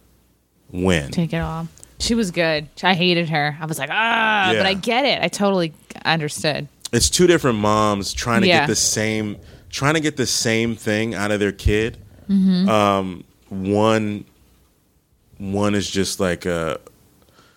A: win.
B: Take it all. She was good. I hated her. I was like, ah,
A: Yeah.
B: but I get it. I totally understood.
A: It's two different moms trying to
B: Yeah.
A: get the same trying to get the same thing out of their kid.
B: Mm-hmm.
A: Um, one one is just like a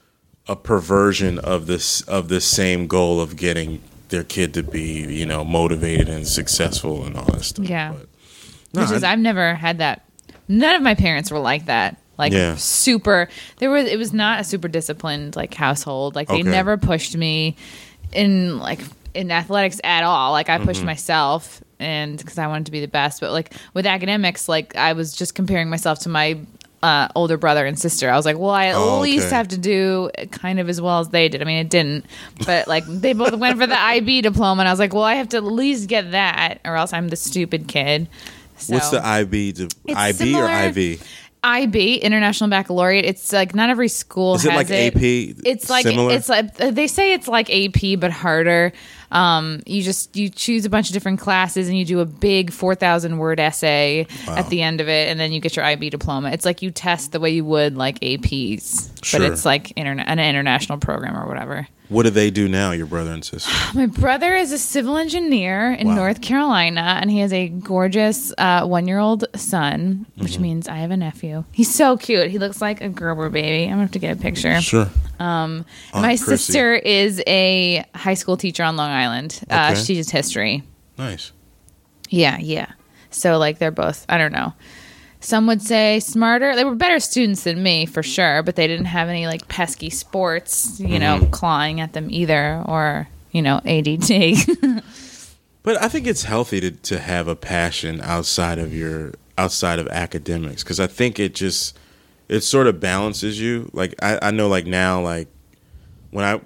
A: a perversion of this of this same goal of getting their kid to be, you know, motivated and successful and all that stuff.
B: Yeah.
A: But, no,
B: Which is,
A: I,
B: I've never had that. None of my parents were like that. Like
A: Yeah.
B: super, there was, it was not a super disciplined like household. Like they
A: Okay.
B: never pushed me in like in athletics at all. Like I pushed
A: Mm-hmm.
B: myself and because I wanted to be the best. But like with academics, like I was just comparing myself to my uh, older brother and sister. I was like, well, I at
A: Oh,
B: least
A: okay.
B: have to do kind of as well as they did. I mean, it didn't, but like they both went for the I B diploma, and I was like, well, I have to at least get that, or else I'm the stupid kid. So,
A: what's the I B? To,
B: It's
A: I B
B: similar-
A: or I V?
B: I B, International Baccalaureate. It's like not every school
A: Is it
B: has
A: like A P?
B: It's like
A: Similar?
B: it's like they say it's like A P but harder. Um, you just you choose a bunch of different classes and you do a big four thousand word essay at the end of it, and then you get your I B diploma. It's like you test the way you would like A Ps,
A: Sure.
B: but it's like interna- an international program or whatever.
A: What do they do now, your brother and sister?
B: My brother is a civil engineer in
A: Wow.
B: North Carolina, and he has a gorgeous uh, one-year-old son, which
A: Mm-hmm.
B: means I have a nephew. He's so cute. He looks like a Gerber baby. I'm gonna have to get a picture.
A: Sure.
B: Um,
A: Aunt
B: my
A: Chrissy.
B: sister is a high school teacher on Long Island. Uh,
A: Okay.
B: She teaches history.
A: Nice.
B: Yeah, yeah. So like they're both. I don't know. Some would say smarter. They were better students than me for sure, but they didn't have any like pesky sports, you know,
A: Mm-hmm.
B: clawing at them either, or you know, A D T.
A: But I think it's healthy to, to have a passion outside of your outside of academics, because I think it just it sort of balances you. Like I, I know like now like when I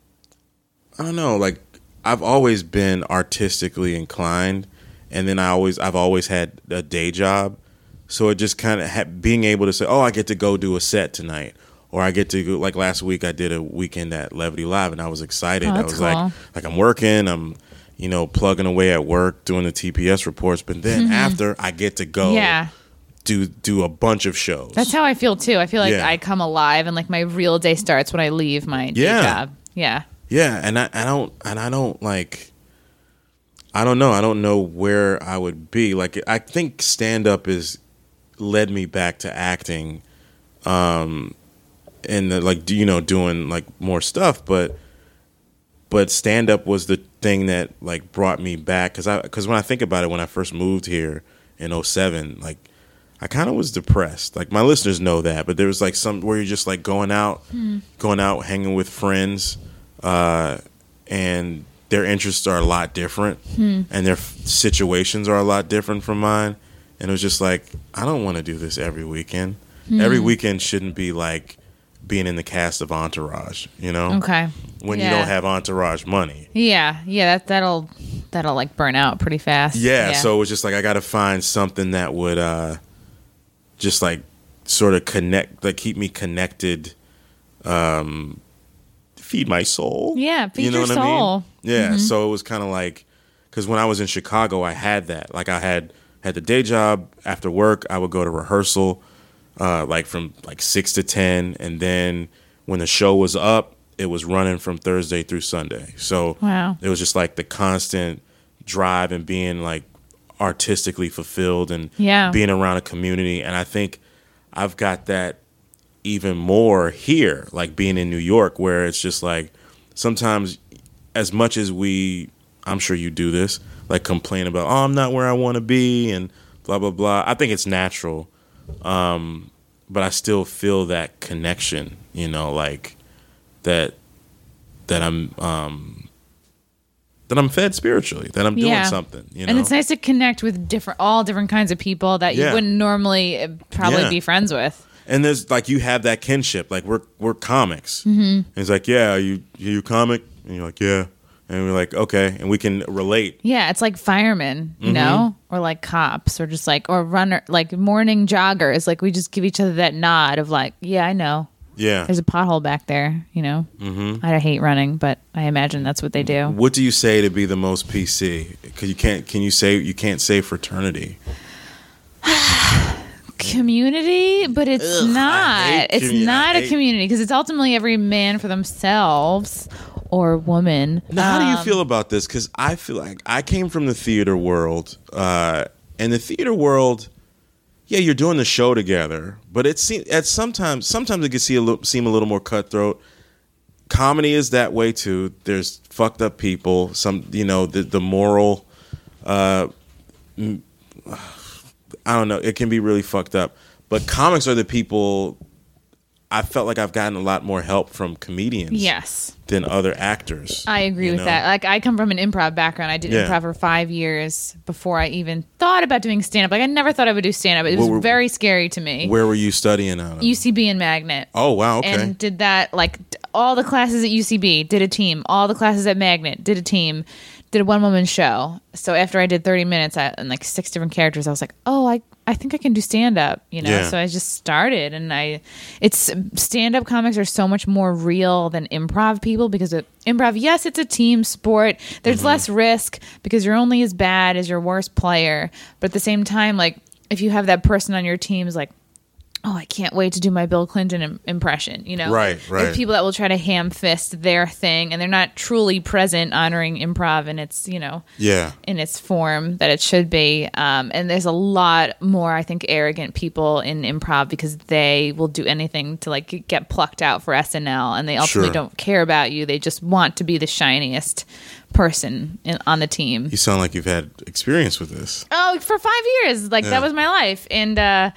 A: I don't know, like I've always been artistically inclined, and then I always I've always had a day job. So it just kind of ha- being able to say, "Oh, I get to go do a set tonight." Or I get to go, like last week I did a weekend at Levity Live and I was excited.
B: Oh,
A: I
B: that's
A: was
B: cool.
A: like like I'm working, I'm you know, plugging away at work, doing the T P S reports, but then after I get to go
B: Mm-hmm. Yeah.
A: do do a bunch of shows.
B: That's how I feel too. I feel like
A: Yeah.
B: I come alive and like my real day starts when I leave my day
A: Yeah.
B: job. Yeah.
A: Yeah, and I, I don't and I don't like I don't know. I don't know where I would be. Like I think stand up is led me back to acting um and the, like you know doing like more stuff, but but stand up was the thing that like brought me back cuz I cuz when I think about it, when I first moved here in oh seven, like I kind of was depressed. Like my listeners know that, but there was like some where you're just like going out, going out, hanging with friends, uh, and their interests are a lot different, and their f- situations are a lot different from mine. And it was just like, I don't want to do this every weekend. Every weekend shouldn't be like being in the cast of Entourage, you know?
B: Okay.
A: When you
B: Yeah.
A: don't have Entourage money.
B: Yeah. Yeah. That that'll that'll like burn out pretty fast.
A: Yeah, so it was just like I got to find something that would uh, just like sort of connect, like keep me connected, um, feed my soul.
B: Yeah, feed
A: you know
B: your
A: what I
B: soul.
A: mean? Yeah, so it was kind of like because when I was in Chicago, I had that. Like I had had the day job after work. I would go to rehearsal, uh, like from like six to ten, and then when the show was up, it was running from Thursday through Sunday. So
B: Wow.
A: it was just like the constant drive and being like artistically fulfilled and
B: Yeah.
A: being around a community. And I think I've got that even more here, like being in New York, where it's just like sometimes as much as we, I'm sure you do this, like complain about, oh, I'm not where I want to be and blah, blah, blah. I think it's natural. Um, but I still feel that connection, you know, like that, that I'm, um, that I'm fed spiritually, that I'm doing
B: Yeah.
A: something, you know?
B: And it's nice to connect with different, all different kinds of people that you
A: Yeah.
B: wouldn't normally uh, probably
A: Yeah.
B: be friends with.
A: And there's like you have that kinship, like we're we're comics.
B: Mm-hmm.
A: And it's like, yeah, are you are you a comic? And you're like, yeah. And we're like, okay, and we can relate.
B: Yeah, it's like firemen,
A: Mm-hmm.
B: you know, or like cops, or just like or runner, like morning joggers. Like we just give each other that nod of like, yeah, I know.
A: Yeah.
B: There's a pothole back there, you know. Mm-hmm. I hate running, but I imagine that's what they do.
A: What do you say to be the most P C? Because you can't. Can you say you can't say fraternity?
B: Community, but it's
A: Ugh, I
B: not.
A: hate
B: It's
A: commu-
B: not
A: I
B: a
A: hate-
B: community because it's ultimately every man for themselves or woman.
A: Now, how do you
B: Um,
A: feel about this? Because I feel like I came from the theater world, uh, and the theater world. Yeah, you're doing the show together, but it seems at sometimes sometimes it can see a little, seem a little more cutthroat. comedy is that way too. There's fucked up people. Some, you know, the the moral. Uh, I don't know. It can be really fucked up. But comics are the people. I felt like I've gotten a lot more help from comedians.
B: Yes.
A: Than other actors.
B: I agree with
A: know?
B: that. Like, I come from an improv background. I did
A: Yeah.
B: improv for five years before I even thought about doing stand-up. Like, I never thought I would do stand-up. It was
A: Where were-
B: very scary to me.
A: Where were you studying out of?
B: U C B and Magnet.
A: Oh, wow. Okay.
B: And did that, like, d- all the classes at U C B, did a team. All the classes at Magnet, did a team. Did a one-woman show. So after I did thirty minutes I, and, like, six different characters, I was like, oh, I, I think I can do stand-up, you know?
A: Yeah.
B: So I just started, and I, it's, stand-up comics are so much more real than improv people, because it, improv, yes, it's a team sport. There's
A: Mm-hmm.
B: less risk, because you're only as bad as your worst player. But at the same time, like, if you have that person on your team is like, oh, I can't wait to do my Bill Clinton im- impression, you know?
A: Right,
B: There are
A: right.
B: people that will try to ham fist their thing, and they're not truly present honoring improv in its, you know,
A: Yeah.
B: in its form that it should be. Um, and there's a lot more, I think, arrogant people in improv, because they will do anything to, like, get plucked out for S N L, and they ultimately
A: Sure.
B: don't care about you. They just want to be the shiniest person in, on the team.
A: You sound like you've had experience with this.
B: Oh, for five years. Like,
A: Yeah.
B: that was my life. And uh,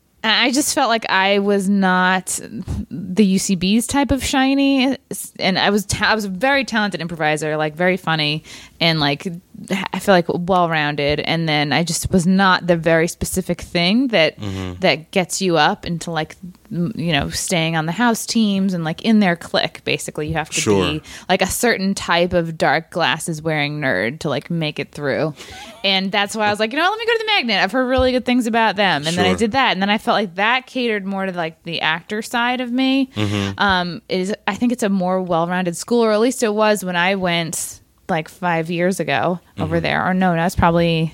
B: I just felt like I was not the U C B's type of shiny. And I was ta- I was a very talented improviser, like, very funny, and, like, I feel like well-rounded. And then I just was not the very specific thing that
A: Mm-hmm.
B: that gets you up into, like, m- you know, staying on the house teams and, like, in their clique. Basically, you have to
A: Sure.
B: be like a certain type of dark glasses wearing nerd to, like, make it through. And that's why I was like, you know, let me go to the Magnet. I've heard really good things about them. And then I
A: Sure.
B: did that. And then I felt like that catered more to, like, the actor side of me.
A: Mm-hmm.
B: Um, is I think it's a more well-rounded school, or at least it was when I went, like, five years ago
A: Mm-hmm.
B: over there. Or no, that's probably,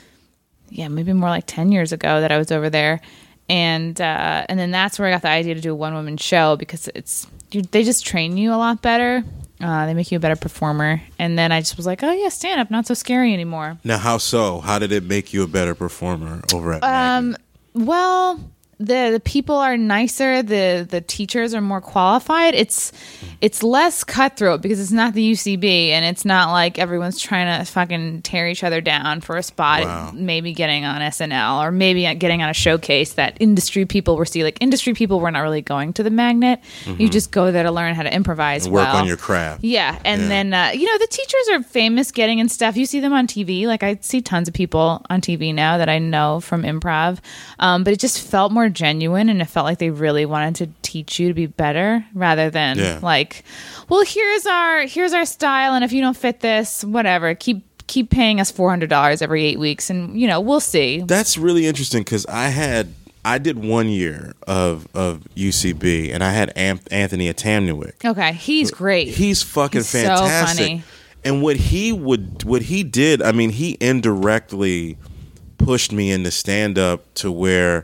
B: yeah, maybe more like ten years ago that I was over there. And uh, and then that's where I got the idea to do a one-woman show, because it's you, they just train you a lot better. Uh, they make you a better performer. And then I just was like, oh, yeah, stand-up, not so scary anymore.
A: Now, how so? How did it make you a better performer over at
B: Um,
A: Magnet?
B: well, the the people are nicer. The the teachers are more qualified. It's it's less cutthroat, because it's not the U C B, and it's not like everyone's trying to fucking tear each other down for a spot.
A: Wow.
B: Maybe getting on S N L, or maybe getting on a showcase that industry people were see. Like, industry people were not really going to the Magnet. You just go there to learn how to improvise.
A: And work
B: well.
A: on your craft.
B: Yeah, and
A: Yeah.
B: then uh, you know, the teachers are famous getting in stuff. You see them on T V. Like, I see tons of people on T V now that I know from improv, um, but it just felt more genuine, and it felt like they really wanted to teach you to be better, rather than
A: Yeah.
B: like, well, here's our here's our style, and if you don't fit this, whatever, keep keep paying us four hundred dollars every eight weeks, and, you know, we'll see.
A: That's really interesting, because I had I did one year of of U C B, and I had Am- Anthony Atamniwick.
B: Okay, he's great.
A: He's fucking
B: He's so
A: fantastic.
B: funny.
A: And what he would what he did, I mean, he indirectly pushed me into stand up, to where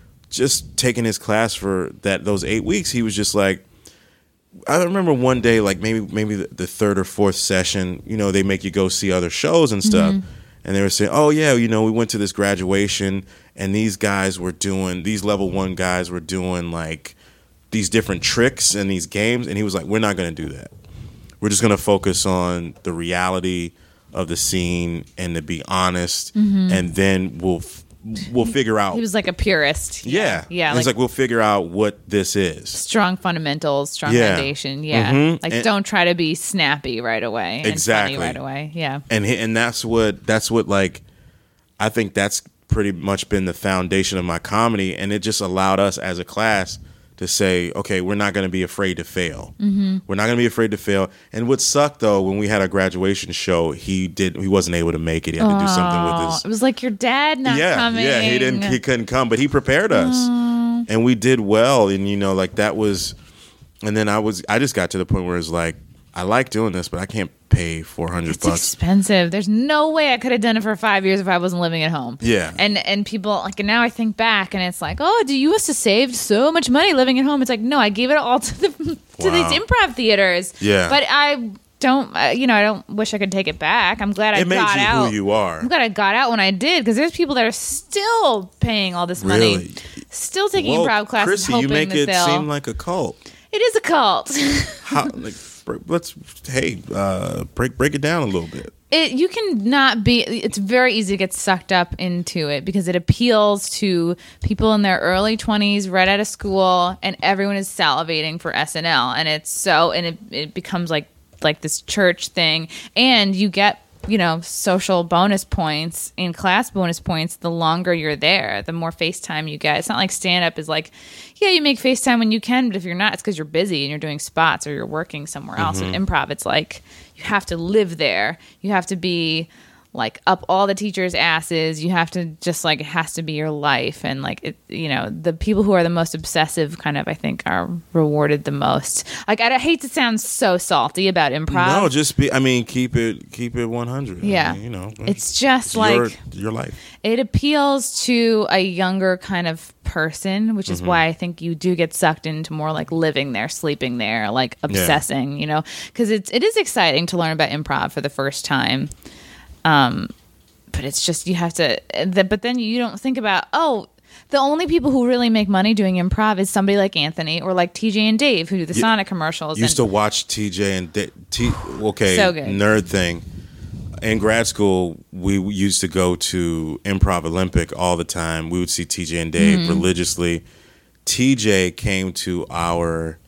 A: just taking his class for that those eight weeks, he was just like, I remember one day, like maybe maybe the, the third or fourth session, you know, they make you go see other shows and stuff.
B: Mm-hmm.
A: And they were saying, oh, yeah, you know, we went to this graduation, and these guys were doing, these level one guys were doing, like, these different tricks and these games. And he was like, we're not going to do that. We're just going to focus on the reality of the scene and to be honest. And then we'll we'll figure out.
B: He was like a purist.
A: yeah.
B: yeah.
A: And it's like, we'll figure out what this is.
B: strong fundamentals, strong
A: Yeah.
B: foundation. Yeah.
A: Mhm.
B: Like,
A: And-
B: don't try to be snappy right away. And funny
A: Exactly.
B: right away. Yeah.
A: and he, and that's what that's what like I think that's pretty much been the foundation of my comedy, and it just allowed us as a class to say, okay, we're not going to be afraid to fail. Mm-hmm. We're not going to be afraid to fail. And what sucked though, when we had a graduation show, he did he wasn't able to make it. He had to do something with
B: Oh,
A: his
B: it was like your dad not
A: yeah
B: coming.
A: yeah he didn't he couldn't come, but he prepared us, and we did well. And you know, like that was, and then I was I just got to the point where it's like, I like doing this, but I can't pay four hundred
B: It's
A: bucks.
B: expensive. There's no way I could have done it for five years if I wasn't living at home.
A: Yeah.
B: And and people, like, now I think back, and it's like, oh, do you must have saved so much money living at home? It's like, no, I gave it all to the to
A: Wow.
B: these improv theaters.
A: Yeah.
B: But I don't, uh, you know, I don't wish I could take it back. I'm glad I
A: It made
B: got
A: you
B: out.
A: who you are.
B: I'm glad I got out when I did, because there's people that are still paying all this money,
A: Really?
B: still taking
A: Well,
B: improv classes,
A: Chrissy,
B: hoping
A: you make
B: that
A: it
B: they'll.
A: seem like a cult.
B: It is a cult.
A: How, like, let's hey, uh, break break it down a little bit.
B: It, you can not be, it's very easy to get sucked up into it because it appeals to people in their early twenties, right out of school, and everyone is salivating for S N L. And it's so, and it, it becomes like, like this church thing. And you get, you know, social bonus points and class bonus points the longer you're there, the more FaceTime you get. It's not like stand-up is like, yeah, you make FaceTime when you can, but if you're not, it's because you're busy and you're doing spots or you're working somewhere else.
A: Mm-hmm.
B: With improv, it's like you have to live there. You have to be like up all the teachers' asses. You have to just like, it has to be your life. And like, it, you know, the people who are the most obsessive kind of, I think, are rewarded the most. Like, I hate to sound so salty about improv.
A: No, just be, I mean, keep it, keep it one hundred.
B: Yeah.
A: I mean, you know,
B: it's just
A: it's
B: like
A: your, your life.
B: It appeals to a younger kind of person, which is
A: Mm-hmm.
B: why I think you do get sucked into more like living there, sleeping there, like obsessing, yeah. you know, because it's, it is exciting to learn about improv for the first time. Um, but it's just, you have to, but then you don't think about, oh, the only people who really make money doing improv is somebody like Anthony or like T J and Dave who do the you, Sonic commercials.
A: Used
B: and,
A: to watch T J and Dave. T, okay,
B: so good.
A: Nerd thing. In grad school, we used to go to Improv Olympic all the time. We would see T J and Dave mm-hmm. religiously. T J came to our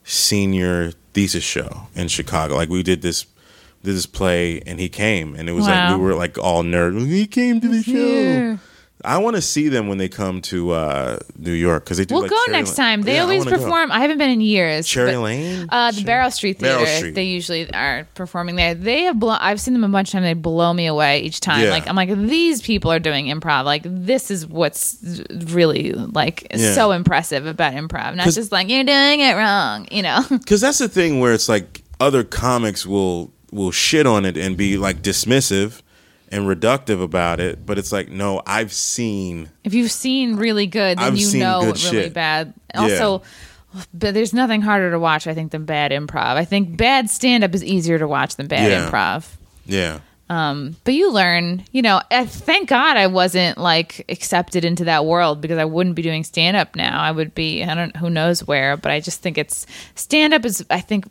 A: senior thesis show in Chicago. Like we did this did this play, and he came, and it was
B: wow.
A: like we were like all nerds. He came to the show.
B: Yeah.
A: I want to see them when they come to uh, New York because they do.
B: We'll
A: like
B: go
A: Cherry
B: next
A: Lane.
B: time. They
A: yeah,
B: always
A: I
B: perform. Go. I haven't been in years.
A: Cherry
B: but,
A: Lane,
B: uh, the
A: Cherry.
B: Barrow Street Theater.
A: Barrow Street.
B: They usually are performing there. They have. Blow, I've seen them a bunch of times. They blow me away each time.
A: Yeah.
B: Like I'm like, these people are doing improv. Like this is what's really like
A: yeah.
B: so impressive about improv. Not just like you're doing it wrong. You know.
A: Because that's the thing where it's like other comics will will shit on it and be like dismissive and reductive about it, but it's like, no, I've seen.
B: If you've seen really good, then
A: I've
B: you know
A: good
B: really
A: shit.
B: bad.
A: Yeah.
B: Also, but there's nothing harder to watch, I think, than bad improv. I think bad stand-up is easier to watch than bad
A: Yeah.
B: improv.
A: Yeah.
B: Um, but you learn, you know, I, thank God I wasn't like accepted into that world because I wouldn't be doing stand-up now. I would be, I don't, who knows where, but I just think it's, stand-up is, I think,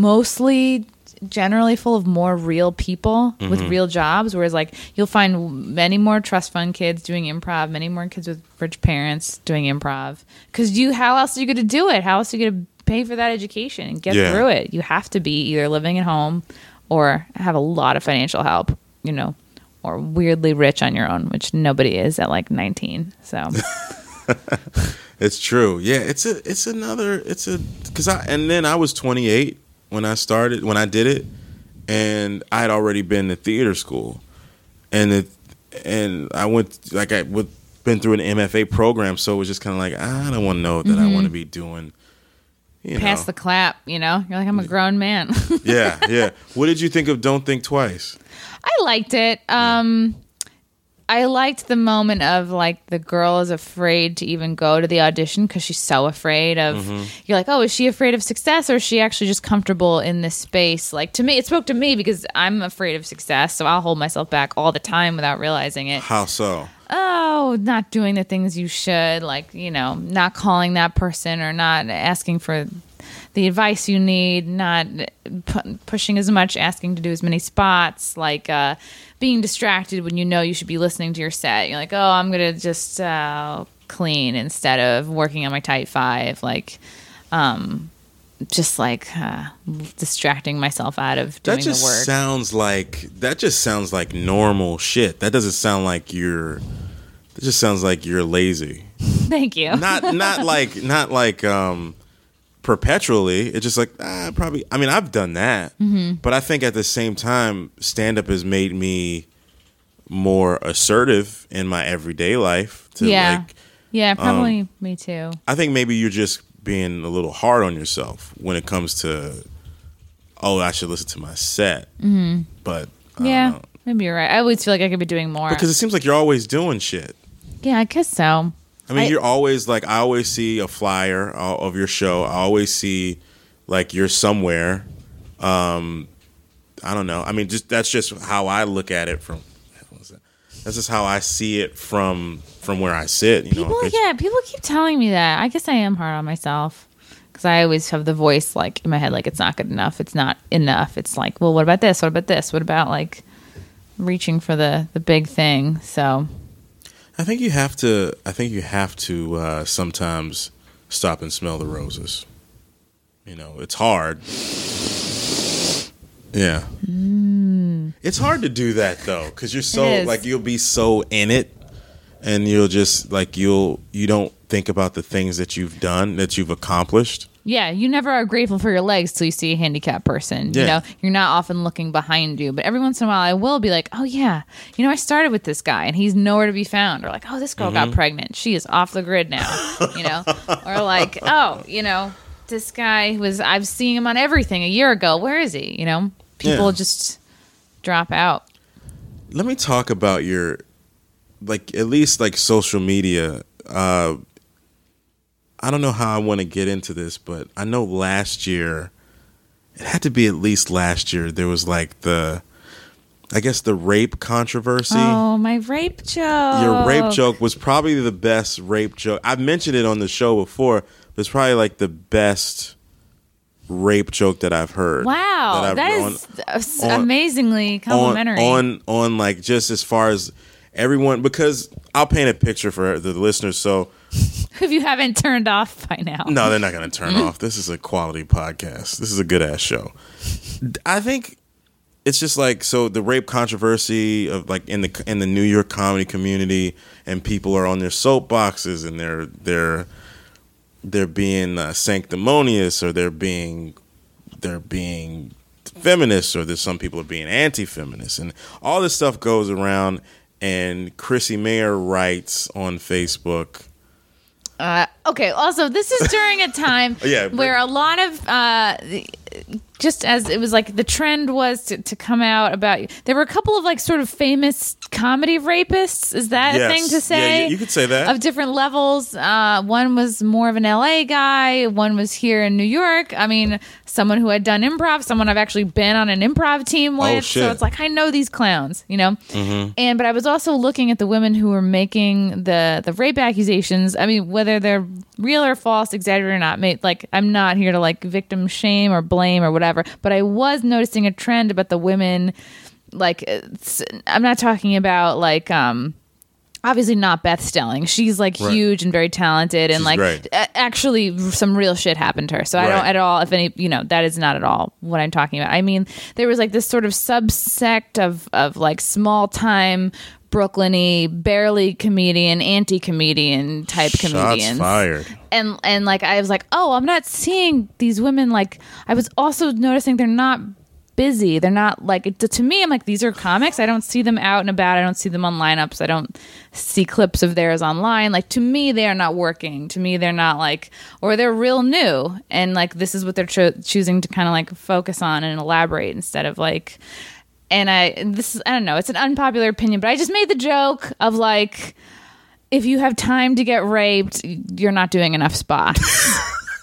B: mostly generally full of more real people mm-hmm. with real jobs, whereas like you'll find many more trust fund kids doing improv, many more kids with rich parents doing improv, because you how else are you going to do it? How else are you going to pay for that education and get
A: yeah.
B: through it? You have to be either living at home or have a lot of financial help, you know, or weirdly rich on your own, which nobody is at like nineteen. So
A: it's true. Yeah, it's a it's another it's a because I and then I was twenty-eight when I started, when I did it, and I had already been to theater school, and it, and I went like I would been through an M F A program, so it was just kind of like I don't want to know that mm-hmm. I want to be doing, you
B: pass
A: know.
B: the clap, you know. You're like I'm a grown man.
A: yeah, yeah. What did you think of Don't Think Twice?
B: I liked it. Um, I liked the moment of like the girl is afraid to even go to the audition because she's so afraid of. Mm-hmm. You're like, oh, is she afraid of success or is she actually just comfortable in this space? Like to me, it spoke to me because I'm afraid of success, so I'll hold myself back all the time without realizing it.
A: How so?
B: Oh, not doing the things you should, like you know, not calling that person or not asking for the advice you need, not pu- pushing as much, asking to do as many spots, like uh, being distracted when you know you should be listening to your set. You're like, oh, I'm going to just uh, clean instead of working on my tight five. Like, um, just like uh, distracting myself out of doing
A: that just
B: the work.
A: Sounds like, that just sounds like normal shit. That doesn't sound like you're, that just sounds like you're lazy.
B: Thank you.
A: Not, not like, not like, um, perpetually. It's just like ah, probably I mean I've done that mm-hmm. but I think at the same time stand-up has made me more assertive in my everyday life to
B: yeah
A: like,
B: yeah probably
A: um,
B: me too.
A: I think maybe you're just being a little hard on yourself when it comes to oh I should listen to my set mm-hmm. but I
B: yeah
A: don't know.
B: Maybe you're right. I always feel like I could be doing more
A: because it seems like you're always doing shit.
B: Yeah, I guess so.
A: I mean,
B: I,
A: you're always like, I always see a flyer of your show. I always see like you're somewhere. Um, I don't know. I mean, just that's just how I look at it from, that's just how I see it from, from where I sit. You
B: people,
A: know?
B: yeah, people keep telling me that. I guess I am hard on myself because because I always have the voice like in my head, like it's not good enough. It's not enough. It's like, well, what about this? What about this? What about like reaching for the, the big thing? So
A: I think you have to, I think you have to uh, sometimes stop and smell the roses. You know, it's hard. Yeah.
B: Mm.
A: It's hard to do that though, because you're so like you'll be so in it, and you'll just like you'll you don't think about the things that you've done, that you've accomplished.
B: Yeah, you never are grateful for your legs till you see a handicapped person.
A: Yeah.
B: You know, you're not often looking behind you, but every once in a while I will be like, oh yeah, you know, I started with this guy and he's nowhere to be found. Or like, oh, this girl
A: Mm-hmm.
B: got pregnant. She is off the grid now, you know? Or like, oh, you know, this guy was, I've seen him on everything a year ago. Where is he? You know, people
A: Yeah.
B: just drop out.
A: Let me talk about your, like, at least like social media. Uh, I don't know how I want to get into this, but I know last year, it had to be at least last year, there was like the, I guess the rape controversy.
B: Oh, my rape joke.
A: Your rape joke was probably the best rape joke. I've mentioned it on the show before, but it's probably like the best rape joke that I've heard.
B: Wow,
A: that, I've,
B: that is
A: on, on,
B: amazingly complimentary.
A: On, on, on like just as far as everyone, because I'll paint a picture for the listeners. So
B: if you haven't turned off by now.
A: no, they're not going to turn off. This is a quality podcast. This is a good ass show. I think it's just like, so the rape controversy of like in the in the New York comedy community, and people are on their soapboxes and they're they're they're being uh, sanctimonious, or they're being they're being feminists, or there's some people are being anti-feminists, and all this stuff goes around. And Chrissy Mayer writes on Facebook.
B: Uh, okay. Also, this is during a time
A: Yeah,
B: where a lot of, uh, just as it was like the trend was to, to come out about, there were a couple of like sort of famous comedy rapists. Is that
A: Yes.
B: a thing to
A: Yeah,
B: say?
A: you- you could say that.
B: Of different levels. Uh, one was more of an L A guy. One was here in New York. I mean, someone who had done improv, someone I've actually been on an improv team with.
A: Oh, shit.
B: So it's like, I know these clowns, you know?
A: Mm-hmm.
B: And, but I was also looking at the women who were making the, the rape accusations. I mean, whether they're real or false, exaggerated or not, mate, like, I'm not here to like victim shame or blame or whatever, but I was noticing a trend about the women, like, it's, I'm not talking about like, um, obviously not Beth Stelling. She's like
A: Right.
B: huge and very talented, and
A: She's
B: like
A: great.
B: a- actually some real shit happened to her. So I don't
A: Right.
B: at all, if any, you know, that is not at all what I'm talking about. I mean, there was like this sort of subsect of of like small time Brooklyn-y, barely comedian, anti-comedian type
A: Shots
B: comedians.
A: fired.
B: And and like I was like, oh, I'm not seeing these women. Like I was also noticing they're not busy. They're not like it, to me. I'm like, these are comics. I don't see them out and about. I don't see them on lineups. I don't see clips of theirs online. Like to me, they are not working. To me, they're not like, or they're real new. And like this is what they're cho- choosing to kind of like focus on and elaborate instead of like. And I this is I don't know. It's an unpopular opinion, but I just made the joke of like, if you have time to get raped, you're not doing enough spots.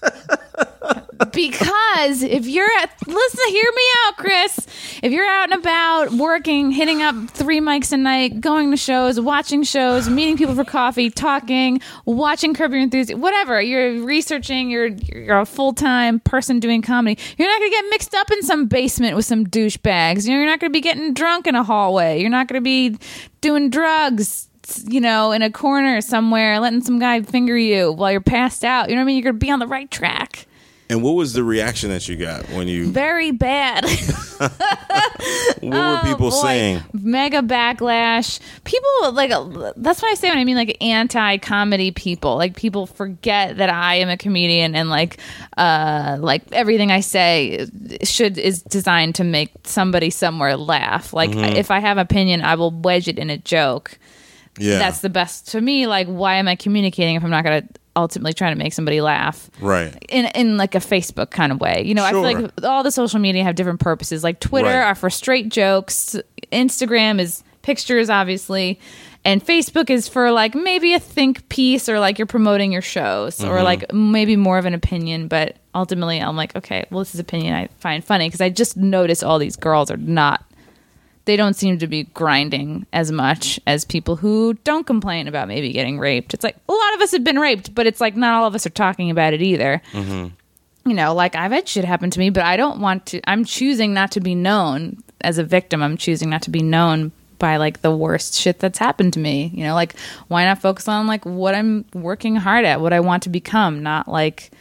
B: Because if you're at, listen, hear me out, Chris. If you're out and about working, hitting up three mics a night, going to shows, watching shows, meeting people for coffee, talking, watching Curb Your Enthusiasm, whatever, you're researching, you're you're a full-time person doing comedy, you're not going to get mixed up in some basement with some douchebags. You know, you're not going to be getting drunk in a hallway. You're not going to be doing drugs, you know, in a corner somewhere, letting some guy finger you while you're passed out. You know what I mean? You're going to be on the right track.
A: And what was the reaction that you got when you?
B: Very bad.
A: What were people
B: Oh, boy.
A: saying?
B: Mega backlash. People like uh, that's what I say when I mean like anti-comedy people. Like people forget that I am a comedian, and like uh like everything I say should is designed to make somebody somewhere laugh. Like
A: Mm-hmm.
B: if I have opinion, I will wedge it in a joke.
A: Yeah,
B: That's the best to me. Like why am I communicating if I'm not going to ultimately try to make somebody laugh?
A: right.
B: in in like a Facebook kind of way. You know,
A: Sure.
B: I feel like all the social media have different purposes. Like Twitter
A: Right.
B: are for straight jokes, Instagram is pictures, obviously, and Facebook is for like maybe a think piece, or like you're promoting your shows,
A: Mm-hmm.
B: or like maybe more of an opinion. But ultimately, I'm like, okay, well, this is opinion I find funny because I just noticed all these girls are not. They don't seem to be grinding as much as people who don't complain about maybe getting raped. It's like a lot of us have been raped, but it's like not all of us are talking about it either.
A: Mm-hmm.
B: you know, like I've had shit happen to me, but I don't want to, I'm choosing not to be known as a victim. I'm choosing not to be known by like the worst shit that's happened to me. You know, like why not focus on like what I'm working hard at, what I want to become, not like,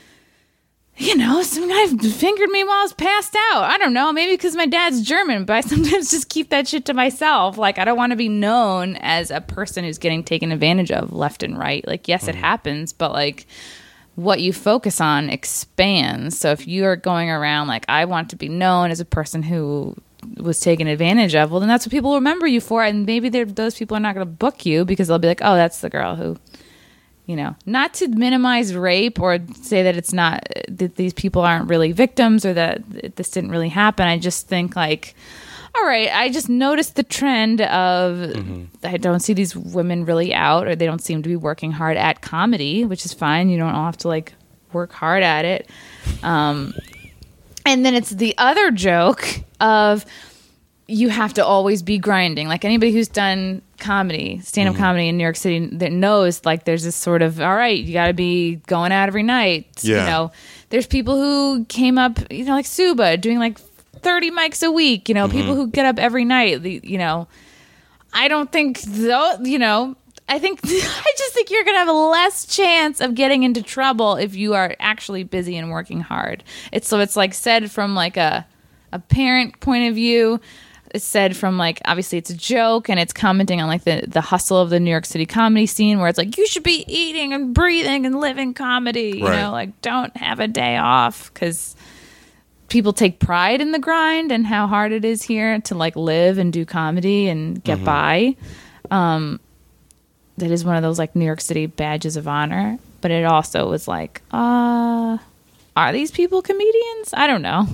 B: you know, some guy fingered me while I was passed out. I don't know, maybe because my dad's German, but I sometimes just keep that shit to myself. Like I don't want to be known as a person who's getting taken advantage of left and right. Like, yes, it happens, but like what you focus on expands. So if you are going around like, I want to be known as a person who was taken advantage of, well, then that's what people remember you for. And maybe those people are not going to book you because they'll be like, oh, that's the girl who, you know, not to minimize rape or say that it's not, that these people aren't really victims or that this didn't really happen. I just think like, all right, I just noticed the trend of mm-hmm. I don't see these women really out, or they don't seem to be working hard at comedy, which is fine. You don't all have to like work hard at it. Um, and then it's the other joke of you have to always be grinding. Like anybody who's done comedy, stand-up mm-hmm. comedy in New York City that knows like there's this sort of, all right, you got to be going out every night.
A: Yeah.
B: You know, there's people who came up, you know, like Suba doing like thirty mics a week, you know, mm-hmm. people who get up every night, you know. I don't think, though, you know, I think, I just think you're going to have a less chance of getting into trouble if you are actually busy and working hard. It's so it's like said from like a, a parent point of view. It's said from like, obviously it's a joke and it's commenting on like the, the hustle of the New York City comedy scene where it's like, you should be eating and breathing and living comedy, you
A: right.
B: know, like don't have a day off because people take pride in the grind and how hard it is here to like live and do comedy and get mm-hmm. by. Um, that is one of those like New York City badges of honor. But it also was like, uh, are these people comedians? I don't know.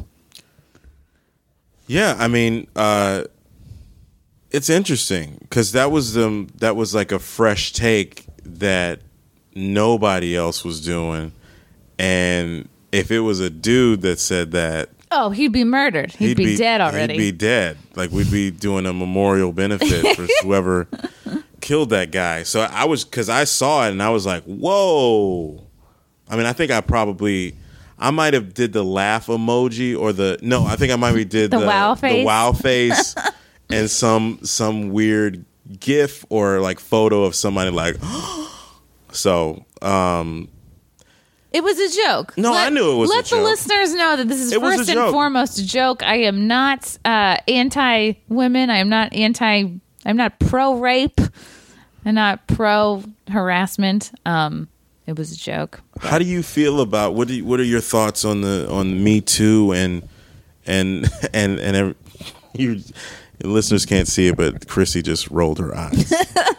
A: Yeah, I mean, uh, it's interesting because that was the that was like a fresh take that nobody else was doing, and if it was a dude that said that,
B: oh, he'd be murdered. He'd, he'd be, be dead already.
A: He'd be dead. Like we'd be doing a memorial benefit for whoever killed that guy. So I was, because I saw it and I was like, whoa. I mean, I think I probably, I might have did the laugh emoji or the, no, I think I might have did
B: the,
A: the
B: wow face,
A: the wow face and some some weird gif or like photo of somebody like, so, um,
B: it was a joke.
A: No,
B: let,
A: I knew it was a
B: let
A: joke.
B: Let the listeners know that this is
A: it
B: first and foremost a joke. I am not uh, anti-women. I am not anti, I'm not pro-rape. I'm not pro-harassment. Um, it was a joke. But.
A: How do you feel about, what do you, what are your thoughts on the on Me Too and, and, and, and, and you, listeners can't see it, but Chrissy just rolled her eyes.
B: uh,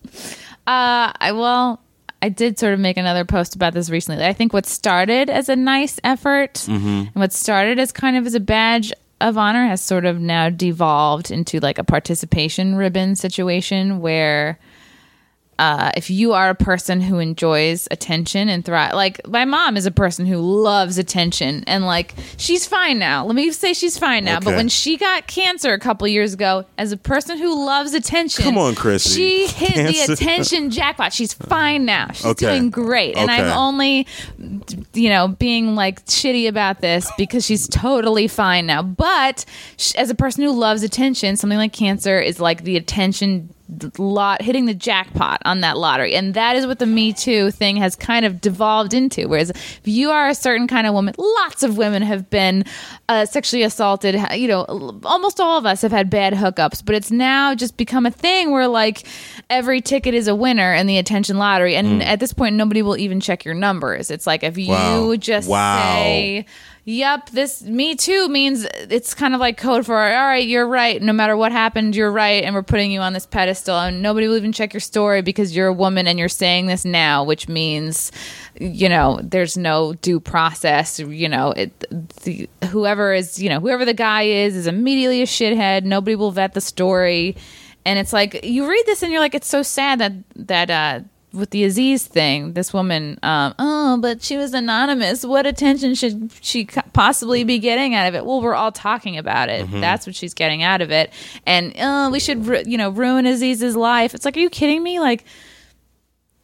B: I, well... I did sort of make another post about this recently. I think what started as a nice effort mm-hmm. and what started as kind of as a badge of honor has sort of now devolved into like a participation ribbon situation where uh, if you are a person who enjoys attention and thrive, like my mom is a person who loves attention and like she's fine now. Let me say she's fine now. Okay. But when she got cancer a couple years ago, as a person who loves attention,
A: come on, Chrissy,
B: she hit cancer. the attention jackpot. She's fine now. She's okay. doing great, and okay. I'm only, you know, being like shitty about this because she's totally fine now. But as a person who loves attention, something like cancer is like the attention lot hitting the jackpot on that lottery, and that is what the Me Too thing has kind of devolved into. Whereas if you are a certain kind of woman, lots of women have been uh, sexually assaulted, you know, almost all of us have had bad hookups, but it's now just become a thing where like every ticket is a winner in the attention lottery, and mm. at this point nobody will even check your numbers. It's like if you
A: wow.
B: just
A: wow.
B: say, yep, this Me Too means it's kind of like code for, all right, you're right. No matter what happened, you're right. And we're putting you on this pedestal. And nobody will even check your story because you're a woman and you're saying this now, which means, you know, there's no due process. You know, it, the, whoever is, you know, whoever the guy is, is immediately a shithead. Nobody will vet the story. And it's like, you read this and you're like, it's so sad that, that, uh, with the Aziz thing, this woman, um, oh, but she was anonymous. What attention should she possibly be getting out of it? Well, we're all talking about it. Mm-hmm. That's what she's getting out of it. And oh, we should, ru- you know, ruin Aziz's life. It's like, are you kidding me? Like,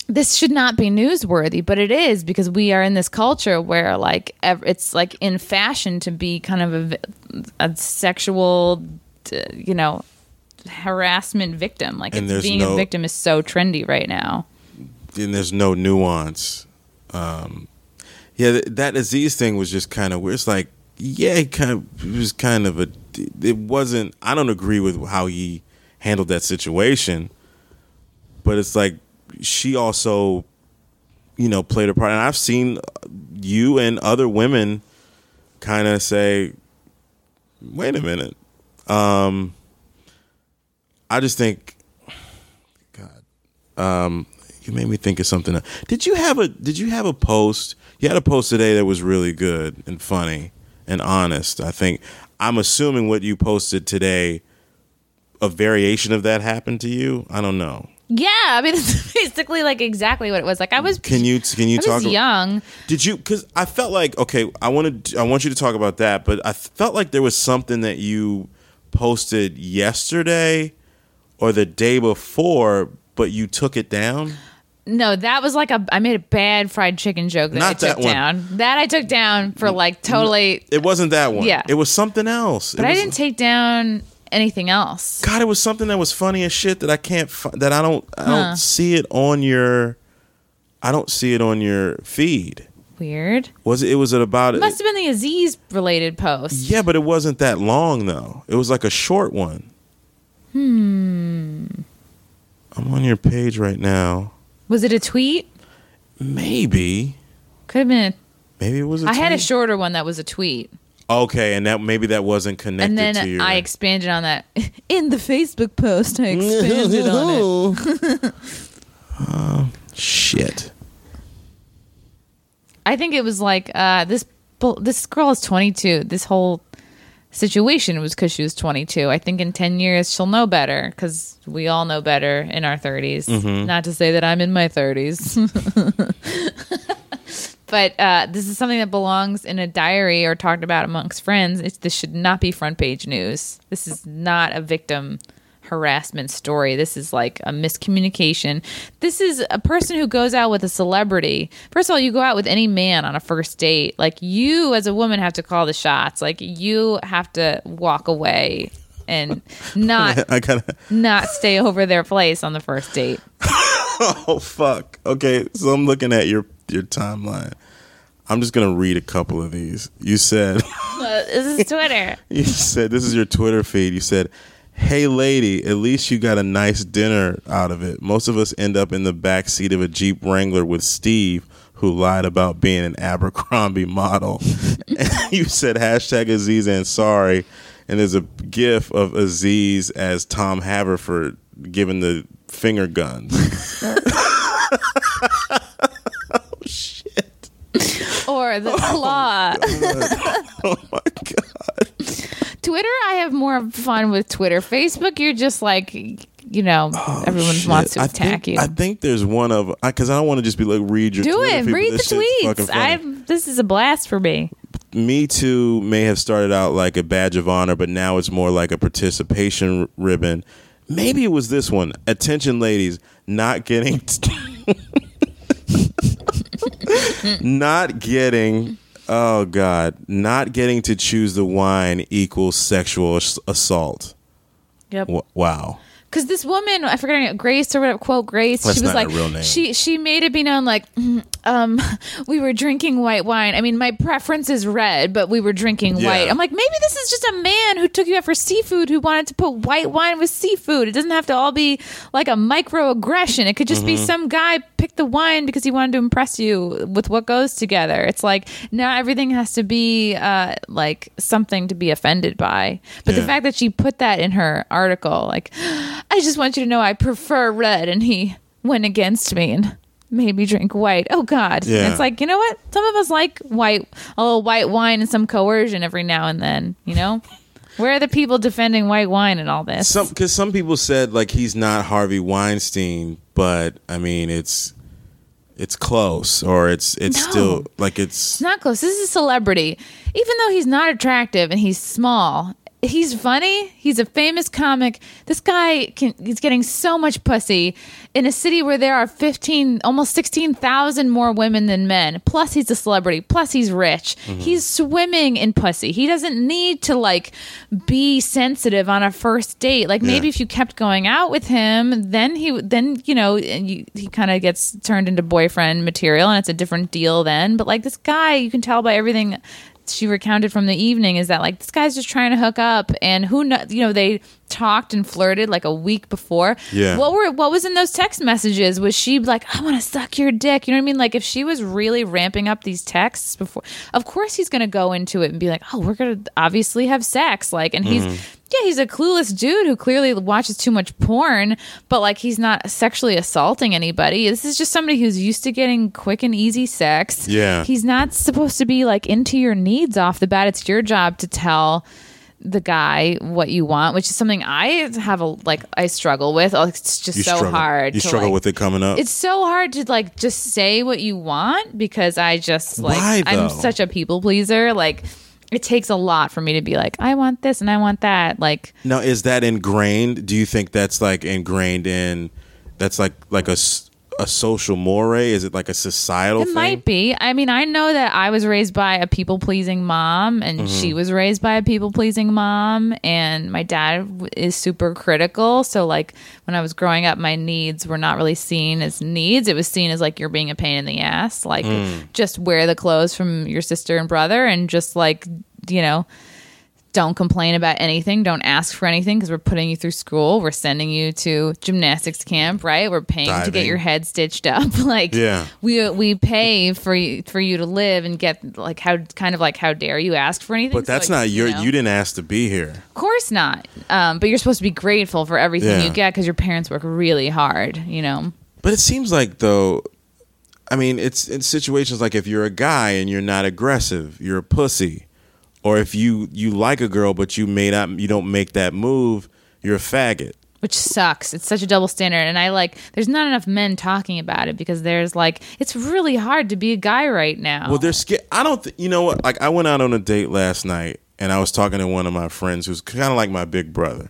B: this should not be newsworthy, but it is, because we are in this culture where like ev- it's like in fashion to be kind of a, vi- a sexual, uh, you know, harassment victim. Like
A: And
B: it's,
A: there's
B: being
A: no-
B: a victim is so trendy right now.
A: And there's no nuance. Um, yeah, th- that Aziz thing was just kind of weird. It's like, yeah, it kind of it was kind of a. It wasn't. I don't agree with how he handled that situation, but it's like she also, you know, played a part. And I've seen you and other women kind of say, "Wait a minute." Um, I just think, God. Um, You made me think of something else. Did you have a Did you have a post? You had a post today that was really good and funny and honest. I think I'm assuming what you posted today, a variation of that happened to you. I don't know.
B: Yeah, I mean, it's basically like exactly what it was. Like I was.
A: Can you Can you
B: I
A: talk?
B: was
A: about,
B: young.
A: Did you? Because I felt like okay. I wanted. I want you to talk about that, but I felt like there was something that you posted yesterday or the day before, but you took it down.
B: No, that was like a. I made a bad fried chicken joke that
A: Not
B: I took
A: that one.
B: down. That I took down for like totally.
A: It wasn't that one.
B: Yeah.
A: It was something else.
B: But
A: it
B: I
A: was,
B: didn't take down anything else.
A: God, it was something that was funny as shit that I can't. fi- That I don't. I
B: Huh.
A: don't see it on your. I don't see it on your feed.
B: Weird.
A: Was it? It was it about it?
B: Must have been the Aziz related post.
A: Yeah, but it wasn't that long though. It was like a short one. Hmm. I'm on your page right now.
B: Was it a tweet?
A: Maybe.
B: Could have been. A,
A: Maybe it was. A
B: I had a
A: tweet?
B: short one that was a tweet,
A: Okay, and that maybe that wasn't connected
B: and then
A: to your.
B: I expanded on that in the Facebook post. I expanded on it.
A: Uh, shit.
B: I think it was like uh, this. bull- This girl is twenty-two. This whole situation was because she was twenty-two. I think in ten years she'll know better, because we all know better in our thirties. Not to say that I'm in my thirties. But uh, this is something that belongs in a diary or talked about amongst friends. It's, this should not be front page news. This is not a victim harassment story. This is like a miscommunication. This is a person who goes out with a celebrity. First of all, you go out with any man on a first date. Like, you as a woman have to call the shots. Like, you have to walk away and not
A: I gotta.
B: not stay over their place on the first date.
A: Oh fuck. Okay, so I'm looking at your your timeline. I'm just gonna read a couple of these. You said.
B: Uh, this is Twitter.
A: You said this is your Twitter feed. You said, "Hey lady, at least you got a nice dinner out of it. Most of us end up in the back seat of a Jeep Wrangler with Steve, who lied about being an Abercrombie model." And you said hashtag Aziz Ansari, and there's a gif of Aziz as Tom Haverford giving the finger guns. Oh shit.
B: Or the claw.
A: Oh my god.
B: Twitter, I have more fun with Twitter. Facebook, you're just like, you know, everyone
A: Shit.
B: wants to
A: I
B: attack
A: think,
B: you.
A: I think there's one of because I, I don't want to just be like read your
B: Do
A: Twitter
B: it.
A: feed, but
B: Read the
A: this shit's fucking
B: tweets.
A: funny.
B: I this is a blast for me.
A: Me Too may have started out like a badge of honor, but now it's more like a participation r- ribbon. Maybe it was this one. Attention, ladies, not getting, not getting. Oh God, not getting to choose the wine equals sexual ass- assault.
B: Yep.
A: W- wow.
B: Because this woman, I forget her name, Grace or whatever, quote Grace,
A: That's
B: she was
A: not
B: like,
A: her real name.
B: she she made it be known like, "Mm, um, we were drinking white wine. I mean, my preference is red, but we were drinking
A: Yeah.
B: white. I'm like, maybe this is just a man who took you out for seafood who wanted to put white wine with seafood. It doesn't have to all be like a microaggression. It could just be
A: Mm-hmm.
B: some guy picked the wine because he wanted to impress you with what goes together. It's like, not everything has to be uh, like something to be offended by. But the
A: Yeah.
B: fact that she put that in her article, like, I just want you to know I prefer red, and he went against me and made me drink white. Oh God.
A: Yeah.
B: And it's like, you know what? Some of us like white, a little white wine and some coercion every now and then, you know? Where are the people defending white wine and all this?
A: Some because some people said like he's not Harvey Weinstein, but I mean it's it's close or it's it's
B: No.
A: still like it's
B: It's not close. This is a celebrity. Even though he's not attractive and he's small, he's funny. He's a famous comic. This guy can, he's getting so much pussy in a city where there are fifteen, almost sixteen thousand more women than men. Plus he's a celebrity. Plus he's rich. Mm-hmm. He's swimming in pussy. He doesn't need to like be sensitive on a first date. Like maybe yeah. if you kept going out with him, then he, then, you know, and you, he kind of gets turned into boyfriend material and it's a different deal then. But like this guy, you can tell by everything she recounted from the evening is that like this guy's just trying to hook up, and who know, you know, they talked and flirted like a week before.
A: Yeah.
B: What were what was in those text messages? Was she like, I want to suck your dick? You know what I mean? Like if she was really ramping up these texts before, of course he's going to go into it and be like, oh, we're going to obviously have sex. Like, and he's, mm-hmm. yeah, he's a clueless dude who clearly watches too much porn, but like he's not sexually assaulting anybody. This is just somebody who's used to getting quick and easy sex.
A: Yeah.
B: He's not supposed to be like into your needs off the bat. It's your job to tell the guy what you want, which is something I have a like I struggle with. Oh, it's just
A: you
B: so
A: struggle.
B: hard.
A: You
B: to,
A: struggle
B: like,
A: with it coming up.
B: It's so hard to like just say what you want because I just like
A: Why,
B: I'm such a people pleaser. Like it takes a lot for me to be like, I want this and I want that. Like
A: now, is that ingrained? Do you think that's like ingrained in? That's like like a. a social moray? Is it like a societal
B: it
A: thing?
B: It might be. I mean, I know that I was raised by a people-pleasing mom, and mm-hmm. she was raised by a people-pleasing mom, and my dad is super critical. So, like, when I was growing up, my needs were not really seen as needs. It was seen as, like, you're being a pain in the ass. Like, mm. just wear the clothes from your sister and brother, and just, like, you know... don't complain about anything. Don't ask for anything because we're putting you through school. We're sending you to gymnastics camp, right? We're paying
A: Diving.
B: to get your head stitched up. Like,
A: yeah.
B: we we pay for you for you to live and get like how kind of like how dare you ask for anything?
A: But that's
B: so,
A: not
B: you
A: your.
B: Know.
A: You didn't ask to be here.
B: Of course not. Um, but you're supposed to be grateful for everything
A: yeah.
B: you get because your parents work really hard. You know.
A: But it seems like though. I mean, it's in situations like if you're a guy and you're not aggressive, you're a pussy. Or if you, you like a girl but you may not, you don't make that move, you're a faggot.
B: Which sucks. It's such a double standard, and I like. There's not enough men talking about it because there's like it's really hard to be a guy right now.
A: Well, they're scared. I don't. Th- you know what? Like I went out on a date last night, and I was talking to one of my friends who's kind of like my big brother,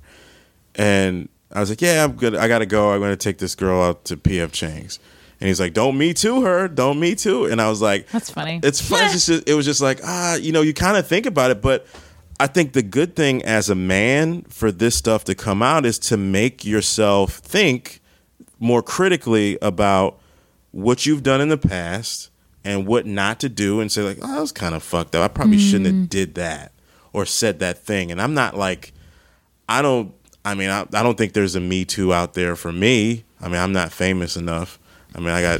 A: and I was like, "Yeah, I'm good. I gotta go. I'm gonna take this girl out to P F Chang's." And he's like, "Don't me too her, don't me too." And I was like,
B: "That's funny."
A: It's fun. It's just, it was just like, ah, you know, you kind of think about it, but I think the good thing as a man for this stuff to come out is to make yourself think more critically about what you've done in the past and what not to do, and say like, "Oh, that was kind of fucked up. I probably mm. shouldn't have did that or said that thing." And I'm not like, I don't. I mean, I, I don't think there's a Me Too out there for me. I mean, I'm not famous enough. I mean, I got,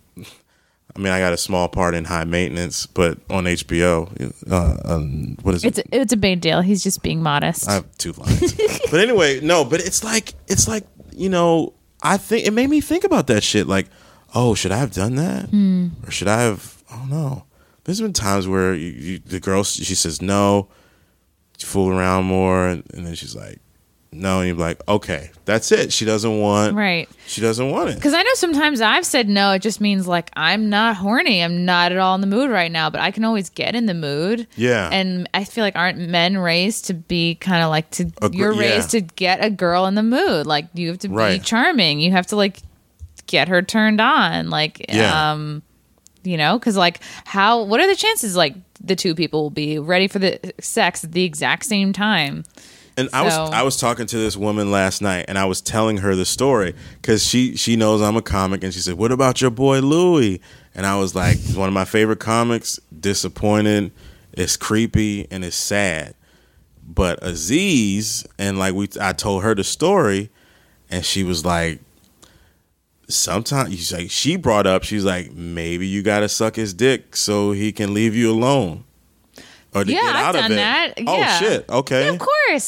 A: I mean, I got a small part in High Maintenance, but on H B O, uh, um, what is
B: it's
A: it?
B: A, it's a big deal. He's just being modest.
A: I have two lines, but anyway, no. But it's like, it's like, you know, I think it made me think about that shit. Like, oh, should I have done that,
B: mm.
A: or should I have? I don't know. There's been times where you, you, the girl, she says no, you fool around more, and, and then she's like, no, and you're like, okay, that's it. She doesn't want,
B: right?
A: She doesn't want it.
B: Because I know sometimes I've said no. It just means like I'm not horny. I'm not at all in the mood right now. But I can always get in the mood.
A: Yeah.
B: And I feel like aren't men raised to be kind of like to? Agre- you're raised
A: yeah.
B: to get a girl in the mood. Like you have to be
A: right.
B: charming. You have to like get her turned on. Like,
A: yeah.
B: um, you know, because like how? What are the chances like the two people will be ready for the sex at the exact same time?
A: And I was I was talking to this woman last night, and I was telling her the story because she she knows I'm a comic, and she said, "What about your boy Louis?" And I was like, "He's one of my favorite comics. Disappointed, it's creepy, and it's sad." But Aziz, and like we, I told her the story, and she was like, "Sometimes," she's like, she brought up, she's like, "Maybe you got to suck his dick so he can leave you alone." Or to
B: yeah,
A: get out
B: I've
A: of
B: done
A: it.
B: that.
A: Oh
B: yeah.
A: shit! Okay,
B: yeah, of course.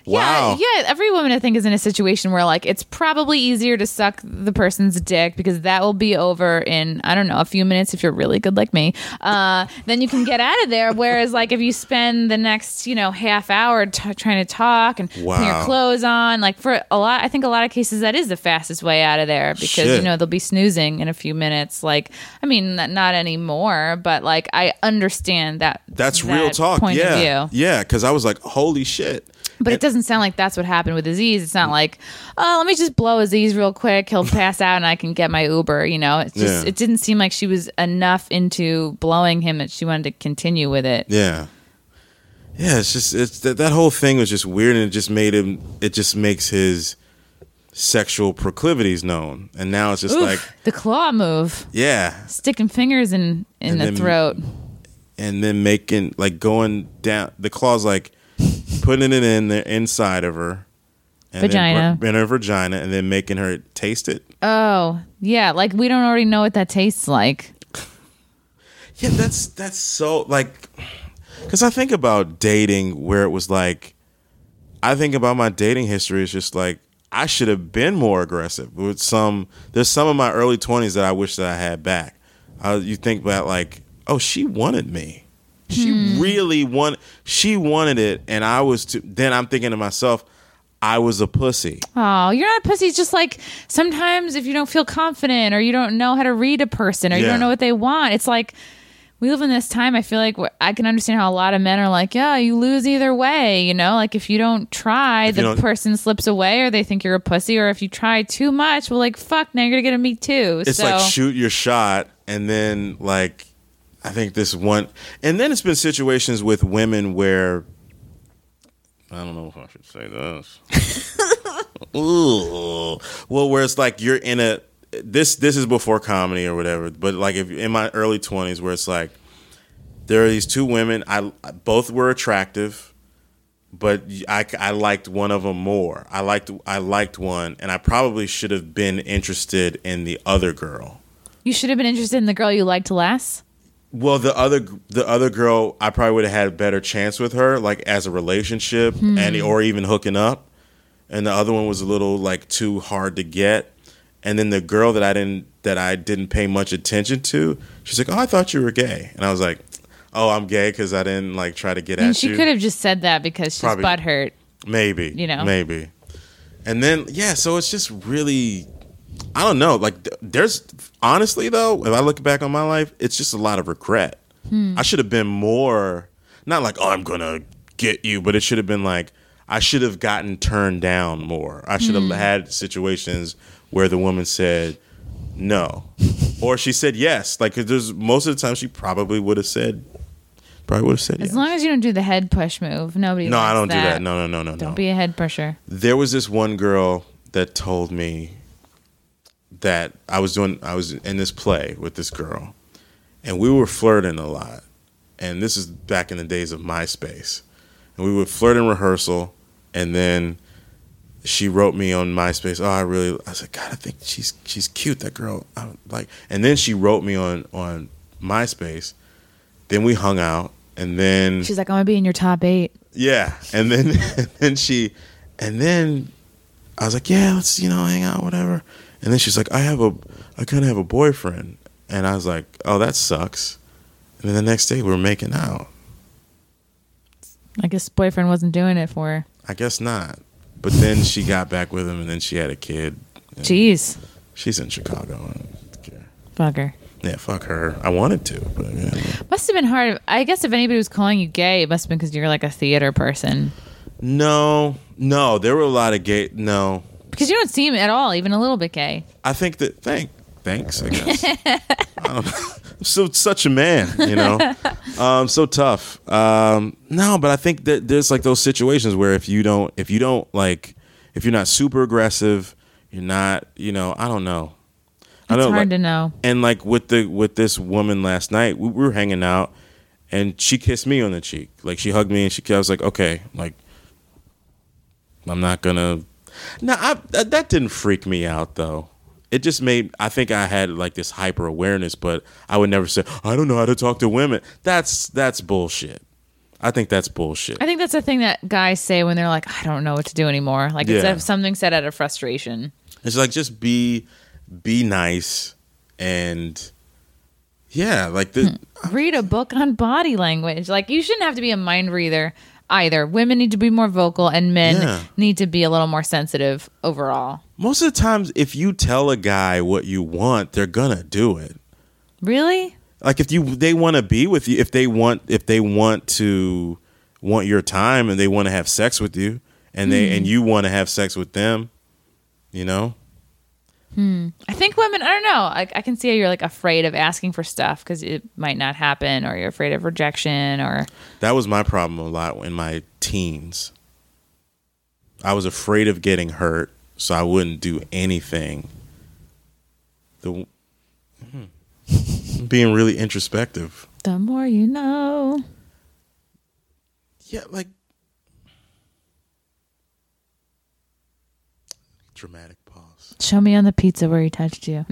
A: Wow.
B: Yeah, yeah. Every woman, I think, is in a situation where, like, it's probably easier to suck the person's dick because that will be over in, I don't know, a few minutes if you're really good like me. Uh, then you can get out of there. Whereas, like, if you spend the next, you know, half hour t- trying to talk and
A: Wow.
B: putting your clothes on, like, for a lot, I think a lot of cases that is the fastest way out of there because,
A: Shit.
B: you know, they'll be snoozing in a few minutes. Like, I mean, n- not anymore, but, like, I understand that.
A: That's
B: that
A: real talk.
B: Point
A: yeah.
B: of view.
A: Yeah. Because I was like, holy shit.
B: But it doesn't sound like that's what happened with Aziz. It's not like, oh, let me just blow Aziz real quick. He'll pass out and I can get my Uber. You know, it's just
A: Yeah.
B: it didn't seem like she was enough into blowing him that she wanted to continue with it.
A: Yeah. Yeah. It's just, it's that, that whole thing was just weird and it just made him, it just makes his sexual proclivities known. And now it's just
B: Oof,
A: like,
B: the claw move,
A: yeah.
B: sticking fingers in in
A: And
B: the
A: then-
B: throat.
A: And then making, like, going down, the claw's like, putting it in there inside of her and
B: Vagina.
A: then in her vagina and then making her taste it.
B: Oh yeah, like we don't already know what that tastes like.
A: Yeah, that's that's so like because I think about dating where it was like I think about my dating history. It's just like I should have been more aggressive with some. There's some of my early twenties that I wish that I had back. Uh, you think about like, oh, she wanted me. She
B: Hmm.
A: really wanted. She wanted it, and I was. Too, then I'm thinking to myself, I was a pussy.
B: Oh, you're not a pussy. It's just like sometimes if you don't feel confident or you don't know how to read a person or you
A: Yeah.
B: don't know what they want, it's like we live in this time. I feel like wh- I can understand how a lot of men are like, yeah, you lose either way. You know, like if you don't try,
A: If you
B: the
A: don't-
B: person slips away or they think you're a pussy. Or if you try too much, well, like, fuck, now you're going to get a me too.
A: It's
B: so,
A: like shoot your shot, and then like I think this one, and then it's been situations with women where I don't know if I should say this. Ooh, well, where it's like you're in a this this is before comedy or whatever, but like if in my early twenties, where it's like there are these two women, I both were attractive, but I, I liked one of them more. I liked I liked one, and I probably should have been interested in the other girl.
B: you should have been interested in the girl you liked less.
A: Well, the other the other girl, I probably would have had a better chance with her, like as a relationship, and or even hooking up. And the other one was a little like too hard to get. And then the girl that I didn't that I didn't pay much attention to, she's like, "Oh, I thought you were gay," and I was like, "Oh, I'm gay because I didn't like try to get
B: And
A: at
B: she
A: you."
B: could have just said that because she's
A: Probably.
B: butthurt.
A: Maybe,
B: You know?
A: maybe. And then yeah, so it's just really, I don't know. Like, th- there's honestly though, if I look back on my life, it's just a lot of regret. I should have been more, not like, oh, I'm gonna get you, but it should have been like, I should have gotten turned down more. I should have had situations where the woman said no, or she said yes. Like, 'cause there's most of the time she probably would have said, probably would have said
B: As
A: yes.
B: long as you don't do the head push move, nobody.
A: No, I
B: likes
A: don't do that. No, no, no, no,
B: Don't
A: no.
B: be a head pusher.
A: There was this one girl that told me that I was doing I was in this play with this girl, and we were flirting a lot. And this is back in the days of MySpace. And we would flirt in rehearsal, and then she wrote me on MySpace, "Oh, I really," I said, "God, I think she's she's cute, that girl." I don't like, and then she wrote me on on MySpace. Then we hung out, and then
B: She's like, I'm gonna be in your top eight.
A: yeah, and then and then she, and then I was like, yeah, let's you know hang out, whatever. And then she's like, I have a, I kind of have a boyfriend, and I was like, oh, that sucks. And then the next day we were making out.
B: I guess boyfriend wasn't doing it for her.
A: I guess not. But then she got back with him, and then she had a kid. And
B: Jeez,
A: she's in Chicago. I don't care.
B: fuck her.
A: Yeah, fuck her. I wanted to, but yeah.
B: Must have been hard. I guess if anybody was calling you gay, it must have been because you're like a theater person.
A: No, no, there were a lot of gay. No,
B: Because you don't seem at all, even a little bit gay.
A: I think that thank thanks, I guess. I don't know. I'm so such a man, you know. Um, so tough. Um, no, but I think that there's like those situations where if you don't if you don't like if you're not super aggressive, you're not, you know, I don't know. I
B: It's
A: know,
B: hard
A: like-
B: to know.
A: And like with the with this woman last night, we, we were hanging out, and she kissed me on the cheek. Like she hugged me, and she I was like, okay, like I'm not gonna. No, I, that that didn't freak me out though. It just made, I think I had like this hyper awareness, but I would never say, I don't know how to talk to women. That's that's bullshit. I think that's bullshit.
B: I think that's the thing that guys say when they're like, I don't know what to do anymore. Like
A: Yeah.
B: it's something said out of frustration.
A: It's like just be be nice and yeah, like the
B: Read a book on body language. Like you shouldn't have to be a mind reader either. Women need to be more vocal and men
A: Yeah.
B: need to be a little more sensitive overall.
A: most of the times if you tell a guy what you want, they're gonna do it.
B: Really?
A: Like if you they want to be with you, if they want if they want to want your time and they want to have sex with you and they
B: Hmm.
A: and you want to have sex with them, you know?
B: I think women, I don't know. I, I can see how you're like afraid of asking for stuff because it might not happen, or you're afraid of rejection, or
A: That was my problem a lot in my teens. I was afraid of getting hurt, so I wouldn't do anything. The hmm. I'm being really introspective.
B: the more you know.
A: Yeah, like dramatic pause.
B: Show me on the pizza where he touched you.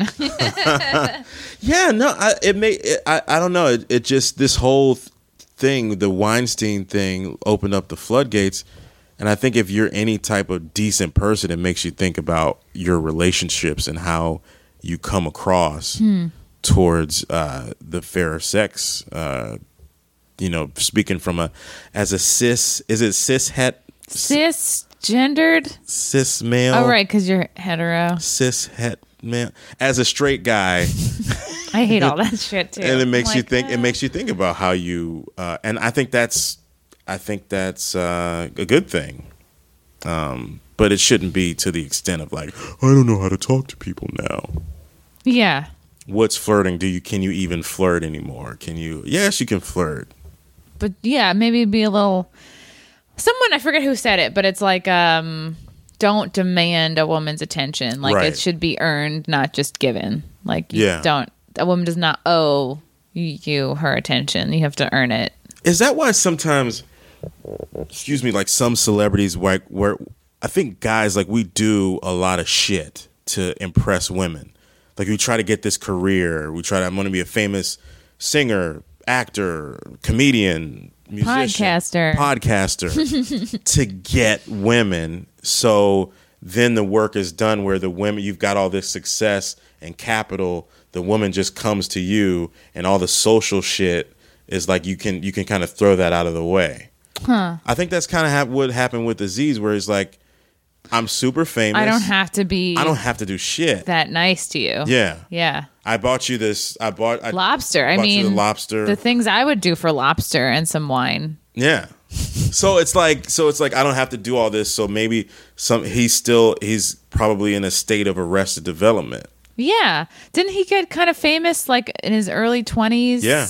A: Yeah, no, I, it may. It, I I don't know. It, it just this whole th- thing, the Weinstein thing, opened up the floodgates, and I think if you're any type of decent person, it makes you think about your relationships and how you come across towards uh, the fairer sex. Uh, you know, speaking from a as a cis, is it cis het
B: Cisgendered?
A: cis male?
B: Oh, right, because you're hetero.
A: Cis het male. As a straight guy.
B: I hate all that shit too.
A: And it makes
B: I'm
A: you
B: like,
A: think.
B: eh.
A: It makes you think about how you. Uh, and I think that's. I think that's uh, a good thing. Um, but it shouldn't be to the extent of like, I don't know how to talk to people now.
B: Yeah.
A: What's flirting? Do you can you even flirt anymore? Can you? Yes, you can flirt.
B: But yeah, maybe be a little. Someone, I forget who said it, but it's like, um, don't demand a woman's attention. Like
A: Right.
B: it should be earned, not just given. Like you
A: Yeah.
B: don't. A woman does not owe you her attention. You have to earn it.
A: Is that why sometimes, excuse me, like some celebrities, like where I think guys like we do a lot of shit to impress women. Like we try to get this career. We try to. I'm going to be a famous singer, actor, comedian, musician,
B: Podcaster.
A: podcaster, to get women. So then the work is done where the women, you've got all this success and capital. The woman just comes to you, and all the social shit is like you can you can kind of throw that out of the way.
B: Huh.
A: I think that's kind of ha- what happened with Aziz, where it's like, I'm super famous.
B: I don't have to be
A: I don't have to do shit.
B: that nice to you.
A: Yeah.
B: Yeah.
A: I bought you this. I bought I
B: Lobster. I
A: bought you
B: mean,
A: the lobster.
B: the things I would do for lobster and some wine.
A: Yeah. So it's like so it's like I don't have to do all this. So maybe some he's still he's probably in a state of arrested development.
B: Yeah. Didn't he get kind of famous like in his early twenties?
A: Yeah.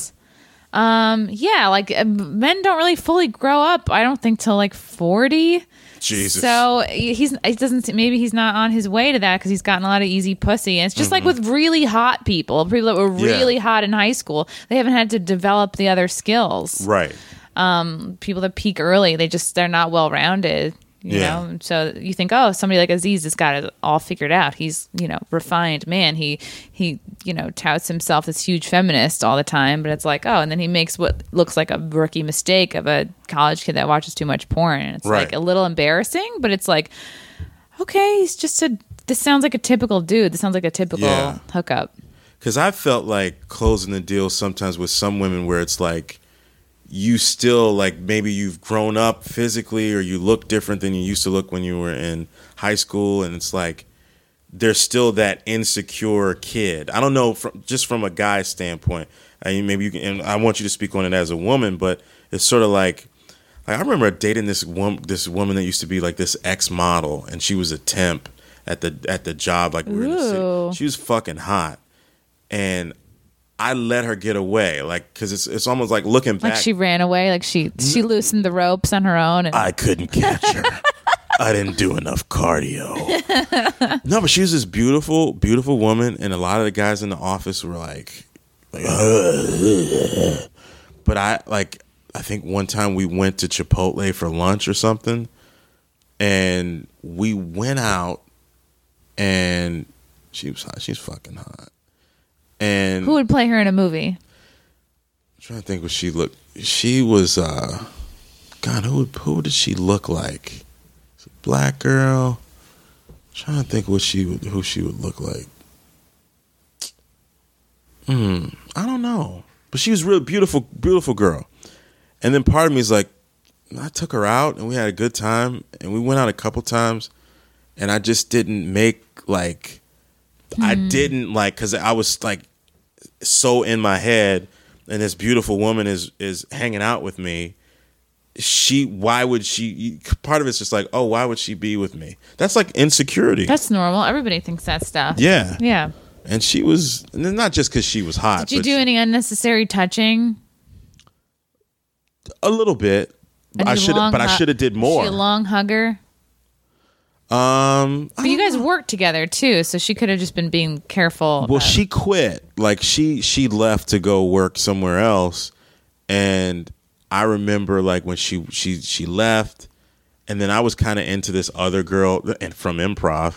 B: Um, yeah, like uh, men don't really fully grow up, I don't think, till like forty.
A: Jesus.
B: So he's it doesn't maybe he's not on his way to that because he's gotten a lot of easy pussy. And it's just like with really hot people, people that were
A: Mm-hmm. Yeah.
B: really hot in high school, they haven't had to develop the other skills.
A: Right.
B: Um, people that peak early, they just they're not well rounded. You
A: Yeah.
B: know, so you think, oh, somebody like Aziz has got it all figured out. He's, you know, refined man. He, he, you know, touts himself as huge feminist all the time, but it's like, oh, and then he makes what looks like a rookie mistake of a college kid that watches too much porn. And it's
A: Right.
B: like a little embarrassing, but it's like, okay, he's just a, this sounds like a typical dude. This sounds like a typical
A: Yeah.
B: hookup.
A: Because I felt like closing the deal sometimes with some women where it's like you still like maybe you've grown up physically or you look different than you used to look when you were in high school, and it's like there's still that insecure kid. I don't know, from just from a guy's standpoint. I mean, maybe you can. And I want you to speak on it as a woman, but it's sort of like, like I remember dating this woman, this woman that used to be like this ex model, and she was a temp at the at the job. Like we were in the
B: Ooh.
A: city. She was fucking hot, and I let her get away, like because it's it's almost like looking back.
B: Like she ran away, like she she loosened the ropes on her own. And
A: I couldn't catch her. I didn't do enough cardio. No, but she was this beautiful, beautiful woman, and a lot of the guys in the office were like, like "Ugh." But I like I think one time we went to Chipotle for lunch or something, and we went out, and she was hot. She's fucking hot. And
B: who would play her in a movie?
A: I'm trying to think what she looked. She was uh God, who who did she look like? It's a black girl. I'm trying to think what she would, who she would look like. Hmm, I don't know. But she was a real beautiful, beautiful girl. And then part of me is like, I took her out and we had a good time and we went out a couple times and I just didn't make like, mm. I didn't like, cause I was like so in my head and this beautiful woman is, is hanging out with me. She, why would she, part of it's just like, oh, why would she be with me? That's like insecurity.
B: That's normal. Everybody thinks that stuff.
A: Yeah.
B: Yeah.
A: And she was, and not just cause she was hot.
B: Did you
A: but
B: do
A: she,
B: any unnecessary touching?
A: A little bit. I should, but I should have did more.
B: Was she a long hugger?
A: Um,
B: but you guys worked together too, so she could have just been being careful.
A: Well, she quit. Like she she left to go work somewhere else, and I remember like when she she she left, and then I was kind of into this other girl and from improv,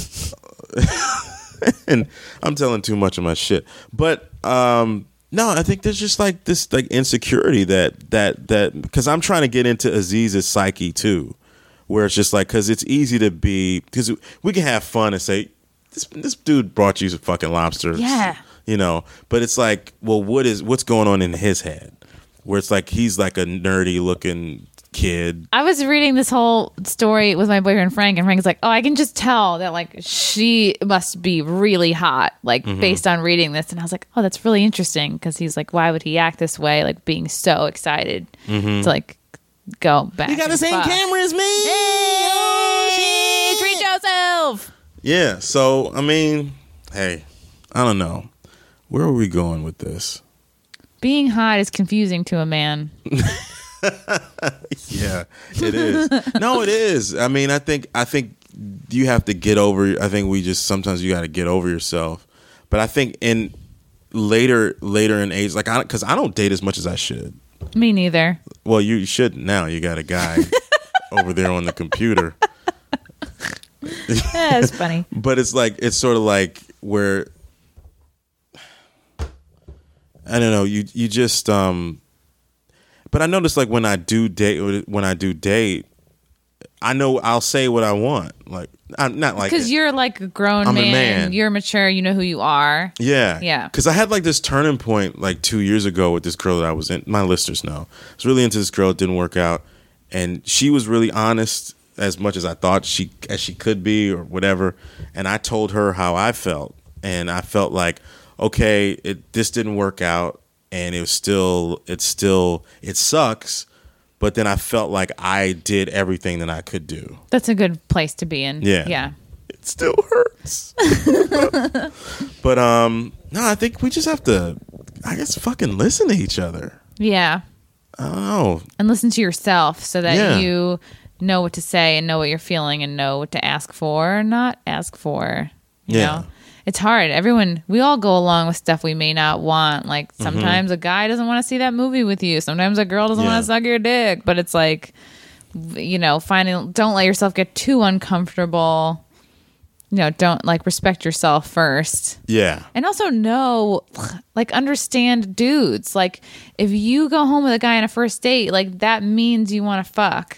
A: and I'm telling too much of my shit, but um. No, I think there's just like this like insecurity that that that because I'm trying to get into Aziz's psyche too, where it's just like because it's easy to be because we can have fun and say this this dude brought you some fucking lobsters,
B: yeah,
A: you know, but it's like, well, what is what's going on in his head, where it's like he's like a nerdy looking kid.
B: I was reading this whole story with my boyfriend Frank, and Frank's like, oh, I can just tell that like she must be really hot, like mm-hmm. based on reading this. And I was like, oh, that's really interesting, because he's like, why would he act this way, like being so excited mm-hmm. to like go back.
A: You got the same fuck. camera as me.
B: Hey, oh, treat yourself.
A: Yeah. So I mean, hey, I don't know, where are we going with this?
B: Being hot is confusing to a man.
A: Yeah, it is. No, it is. I mean, I think I think you have to get over. I think we just sometimes you got to get over yourself. But I think in later later in age, like I because I don't date as much as I should.
B: Me neither.
A: Well, you shouldn't now. You got a guy over there on the computer.
B: That's funny.
A: But it's like it's sort of like where I don't know. You you just um. But I notice, like, when I do date, when I do date, I know I'll say what I want. Like, I'm not like
B: because you're like a grown
A: I'm
B: man,
A: a man.
B: You're mature. You know who you are.
A: Yeah,
B: yeah.
A: Because I had like this turning point like two years ago with this girl that I was in. My listeners know I was really into this girl. It didn't work out, and she was really honest as much as I thought she as she could be or whatever. And I told her how I felt, and I felt like, okay, it this didn't work out. And it was still, it's still, it sucks. But then I felt like I did everything that I could do.
B: That's a good place to be in.
A: Yeah.
B: Yeah.
A: It still hurts. But, um, no, I think we just have to, I guess, fucking listen to each other.
B: Yeah.
A: I don't know.
B: And listen to yourself so that
A: Yeah.
B: you know what to say and know what you're feeling and know what to ask for or not ask for. You
A: Yeah.
B: know? It's hard. Everyone, we all go along with stuff we may not want. Like sometimes mm-hmm. a guy doesn't want to see that movie with you. Sometimes a girl doesn't yeah. want to suck your dick. But it's like, you know, finding, don't let yourself get too uncomfortable. You know, don't like respect yourself first.
A: Yeah.
B: And also know, like understand dudes. Like if you go home with a guy on a first date, like that means you want to fuck.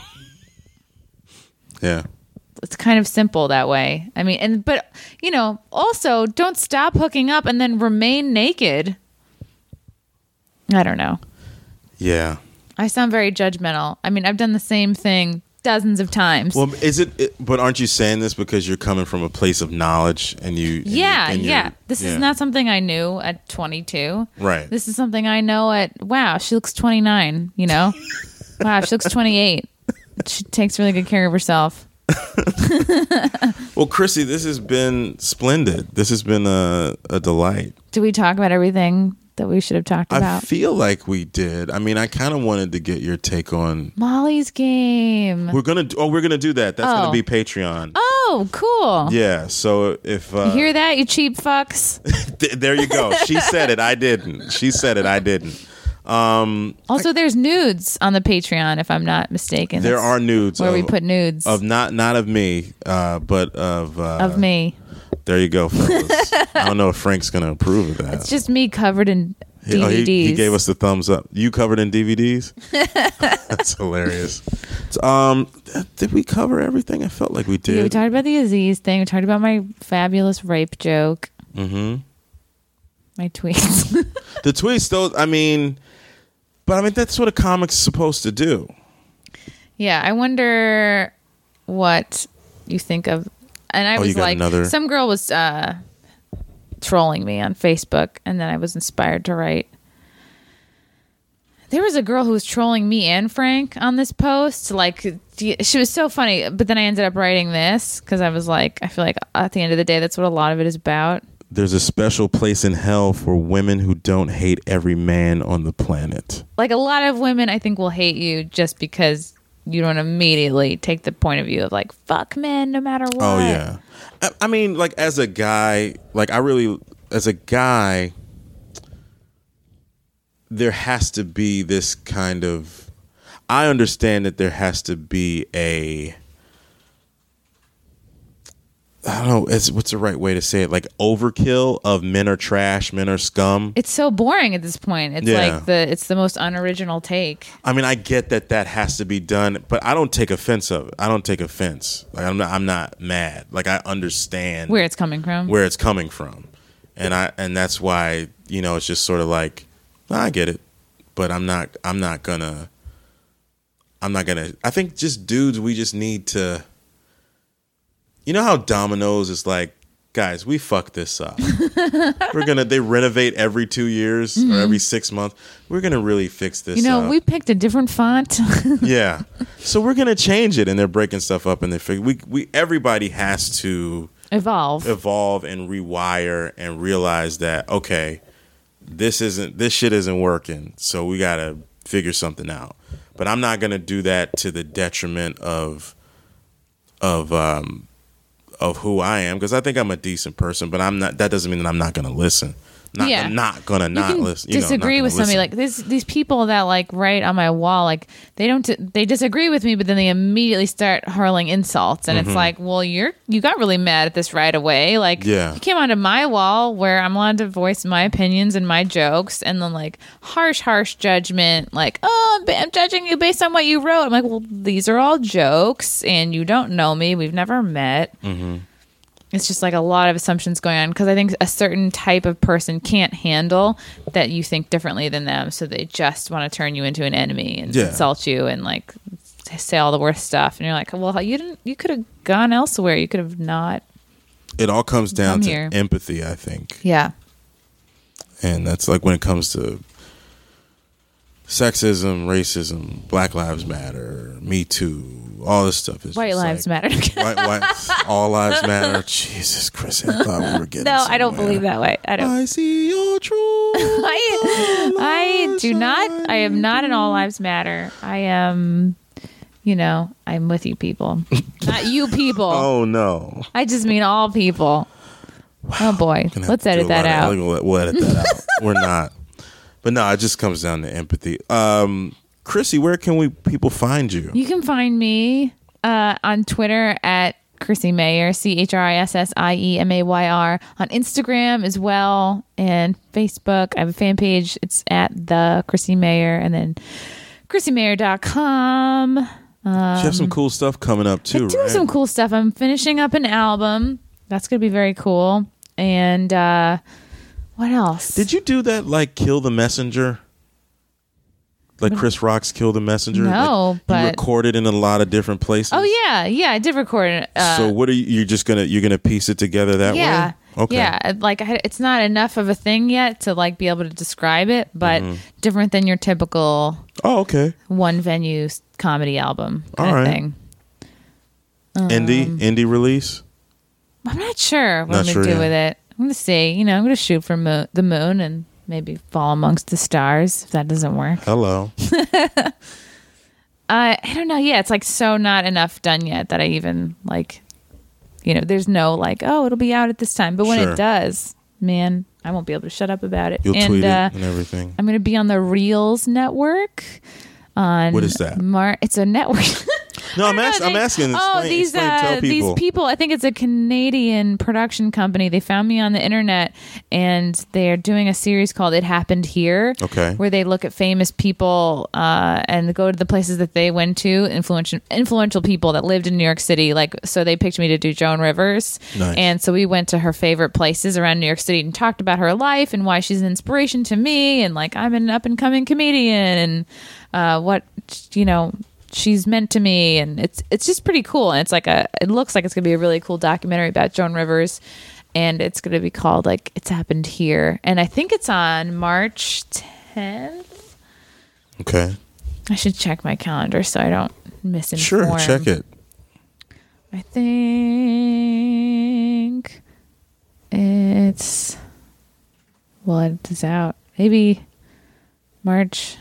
A: Yeah.
B: It's kind of simple that way. I mean, and but you know, also don't stop hooking up and then remain naked. I don't know.
A: Yeah.
B: I sound very judgmental. I mean, I've done the same thing dozens of times.
A: Well, is it, it but aren't you saying this because you're coming from a place of knowledge and you and
B: Yeah,
A: you, and
B: yeah. This
A: yeah.
B: is not something I knew at twenty-two.
A: Right.
B: This is something I know at wow, she looks twenty-nine, you know? Wow, she looks twenty-eight. She takes really good care of herself.
A: Well, Chrissy, this has been splendid. This has been a, a delight.
B: Did we talk about everything that we should have talked about?
A: I feel like we did. I mean, I kind of wanted to get your take on
B: Molly's game.
A: We're gonna oh, we're gonna do that. That's
B: Oh.
A: gonna be Patreon.
B: Oh, cool.
A: Yeah. So if uh,
B: You hear that, you cheap fucks?
A: th- there you go. She said it. I didn't. She said it. I didn't. Um,
B: Also, there's nudes on the Patreon, if I'm not mistaken.
A: there
B: That's
A: are nudes
B: where
A: of,
B: we put nudes
A: of not not of me, uh, but of uh,
B: of me.
A: There you go, fellas. I don't know if Frank's gonna approve of that.
B: It's just me covered in D V Ds.
A: Oh, he, he gave us the thumbs up. You covered in D V Ds? That's hilarious. So, um, did we cover everything? I felt like we did.
B: Yeah, we talked about the Aziz thing. We talked about my fabulous rape joke.
A: Mm-hmm.
B: My tweets.
A: The tweets, though, I mean, but I mean, that's what a comic's supposed to do.
B: Yeah, I wonder what you think of. And I
A: Oh,
B: was
A: you got
B: like,
A: another-
B: some girl was uh, trolling me on Facebook, and then I was inspired to write. There was a girl who was trolling me and Frank on this post. Like, she was so funny, but then I ended up writing this because I was like, I feel like at the end of the day, that's what a lot of it is about.
A: There's a special place in hell for women who don't hate every man on the planet.
B: Like, a lot of women, I think, will hate you just because you don't immediately take the point of view of like, fuck men no matter what.
A: Oh, yeah. I, I mean, like, as a guy, like, I really, as a guy, there has to be this kind of, I understand that there has to be a, I don't know, it's, what's the right way to say it? Like overkill of men are trash, men are scum.
B: It's so boring at this point. It's
A: Yeah.
B: like the it's the most unoriginal take.
A: I mean, I get that that has to be done, but I don't take offense of it. I don't take offense. Like I'm not, I'm not mad. Like I understand
B: Where it's coming from.
A: where it's coming from, and I and that's why, you know, it's just sort of like, I get it, but I'm not I'm not gonna I'm not gonna. I think just dudes, we just need to. You know how Domino's is like, guys, we fucked this up. We're gonna they renovate every two years mm-hmm. or every six months. We're gonna really fix this.
B: You know,
A: up.
B: we picked a different font.
A: Yeah, so we're gonna change it, and they're breaking stuff up, and they fig- we we everybody has to
B: evolve,
A: evolve, and rewire, and realize that okay, this isn't this shit isn't working, so we gotta figure something out. But I'm not gonna do that to the detriment of of um. of who I am, because I think I'm a decent person, but I'm not. That doesn't mean that I'm not going to listen. Not,
B: yeah.
A: I'm not going to not
B: you can
A: listen. You
B: disagree
A: know,
B: with somebody.
A: listen.
B: Like these these people that like write on my wall, like they don't they disagree with me, but then they immediately start hurling insults, and
A: Mm-hmm.
B: it's like, well, you're you got really mad at this right away. Like,
A: Yeah.
B: you came onto my wall where I'm allowed to voice my opinions and my jokes, and then like harsh, harsh judgment, like, oh, I'm, I'm judging you based on what you wrote. I'm like, well, these are all jokes, and you don't know me. We've never met.
A: Mm-hmm.
B: It's just like a lot of assumptions going on because I think a certain type of person can't handle that you think differently than them, so they just want to turn you into an enemy and
A: Yeah.
B: insult you and like say all the worst stuff. And you're like, well, you didn't. You could have gone elsewhere. You could have not.
A: It all comes down
B: Come
A: to
B: here.
A: empathy, I think,
B: Yeah.
A: and that's like when it comes to sexism, racism, Black Lives Matter, Me Too, all this stuff is
B: White
A: just
B: lives
A: like,
B: matter.
A: White, white, all lives matter. Jesus Christ, I thought we were getting.
B: No, I don't
A: somewhere.
B: believe that way. I don't.
A: I see your truth.
B: I, I do not. I am not an all lives matter. I am, you know, I'm with you people, not you people.
A: Oh no!
B: I just mean all people. Oh boy,
A: Gonna have
B: let's
A: to do
B: edit
A: a
B: that
A: lot
B: out.
A: Of, we'll, we'll edit that out. We're not. But no, it just comes down to empathy. Um, Chrissy, where can we people find you?
B: You can find me uh, on Twitter at Chrissy Mayer, C H R I S S I E M A Y R, on Instagram as well, and Facebook. I have a fan page. It's at the Chrissy Mayer, and then chrissy mayer dot com.
A: you have some cool stuff coming up too,
B: I do
A: right?
B: some cool stuff. I'm finishing up an album. That's going to be very cool. And uh, what else?
A: Did you do that like Kill the Messenger? Like Chris Rock's Kill the Messenger?
B: No,
A: like,
B: but-
A: you recorded in a lot of different places.
B: Oh yeah, yeah. I did record it. Uh,
A: so what are you? You're just gonna you're gonna piece it together that
B: yeah,
A: way? Okay.
B: Yeah, like I, it's not enough of a thing yet to like be able to describe it, but
A: Mm-hmm.
B: different than your typical
A: Oh, okay.
B: one venue s- comedy album kind
A: All
B: of
A: right.
B: thing.
A: indie indie release.
B: I'm not sure what
A: Not
B: I'm gonna
A: sure
B: do
A: yet.
B: with it. I'm gonna see. You know, I'm gonna shoot for mo- the moon and maybe fall amongst the stars if that doesn't work.
A: Hello.
B: Uh, I don't know. Yeah, it's like so not enough done yet that I even like, you know, there's no like, oh, it'll be out at this time. But when
A: Sure.
B: it does, man, I won't be able to shut up about it.
A: You'll
B: and,
A: tweet
B: uh,
A: it and everything.
B: I'm going to be on the Reels network. On
A: What is that?
B: Mar- it's a network.
A: No, I'm,
B: I don't
A: ask,
B: know,
A: I'm
B: they-
A: asking.
B: Oh,
A: Explain,
B: these
A: explain, tell
B: uh, these
A: people.
B: people. I think it's a Canadian production company. They found me on the internet, and they're doing a series called "It Happened Here."
A: Okay.
B: Where they look at famous people uh, and go to the places that they went to, influential influential people that lived in New York City. Like, so they picked me to do Joan Rivers,
A: Nice.
B: and so we went to her favorite places around New York City and talked about her life and why she's an inspiration to me, and like I'm an up and coming comedian, and uh, what you know. she's meant to me, and it's it's just pretty cool. And it's like a it looks like it's gonna be a really cool documentary about Joan Rivers, and it's gonna be called like It's Happened Here, and I think it's on March tenth.
A: Okay.
B: I should check my calendar so I don't misinform.
A: Sure, check it.
B: I think it's well, it's out maybe March.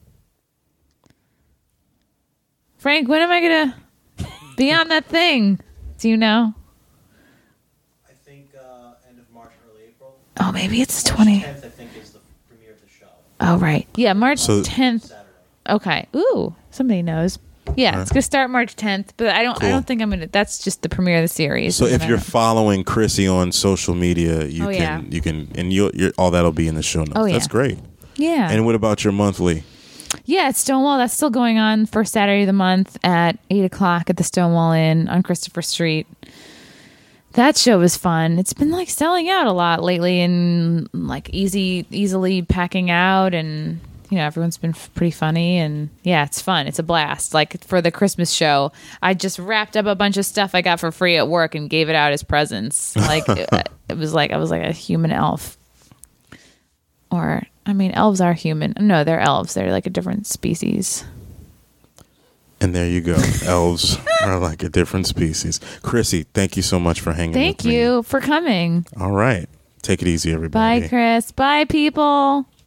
B: Frank, when am I gonna be on that thing? Do you know?
C: I think uh, end of March, early April.
B: Oh, maybe it's
C: March
B: twenty.
C: tenth, I think, is the premiere of the show.
B: Oh, right. Yeah, March
A: So-
B: tenth.
C: Saturday.
B: Okay. Ooh, somebody knows. Yeah, it's gonna start March tenth, but I don't.
A: Cool.
B: I don't think I'm gonna. That's just the premiere of the series.
A: So
B: and
A: if
B: then I
A: you're
B: don't-
A: following Chrissy on social media, you
B: Oh,
A: can
B: yeah.
A: you can and you you're, all that'll be in the show notes.
B: Oh, yeah.
A: That's great.
B: yeah,
A: And what about your monthly?
B: yeah, it's Stonewall. That's still going on first Saturday of the month at eight o'clock at the Stonewall Inn on Christopher Street. That show was fun. It's been like selling out a lot lately, and like easy, easily packing out, and you know everyone's been f- pretty funny, and yeah, it's fun. It's a blast. Like for the Christmas show, I just wrapped up a bunch of stuff I got for free at work and gave it out as presents. Like it, it was like I was like a human elf, or I mean, elves are human. No, they're elves. They're like a different species.
A: And there you go. Elves are like a different species. Chrissy, thank you so much for hanging
B: Thank
A: with me.
B: you for coming.
A: All right. Take it easy, everybody.
B: Bye, Chris. Bye, people.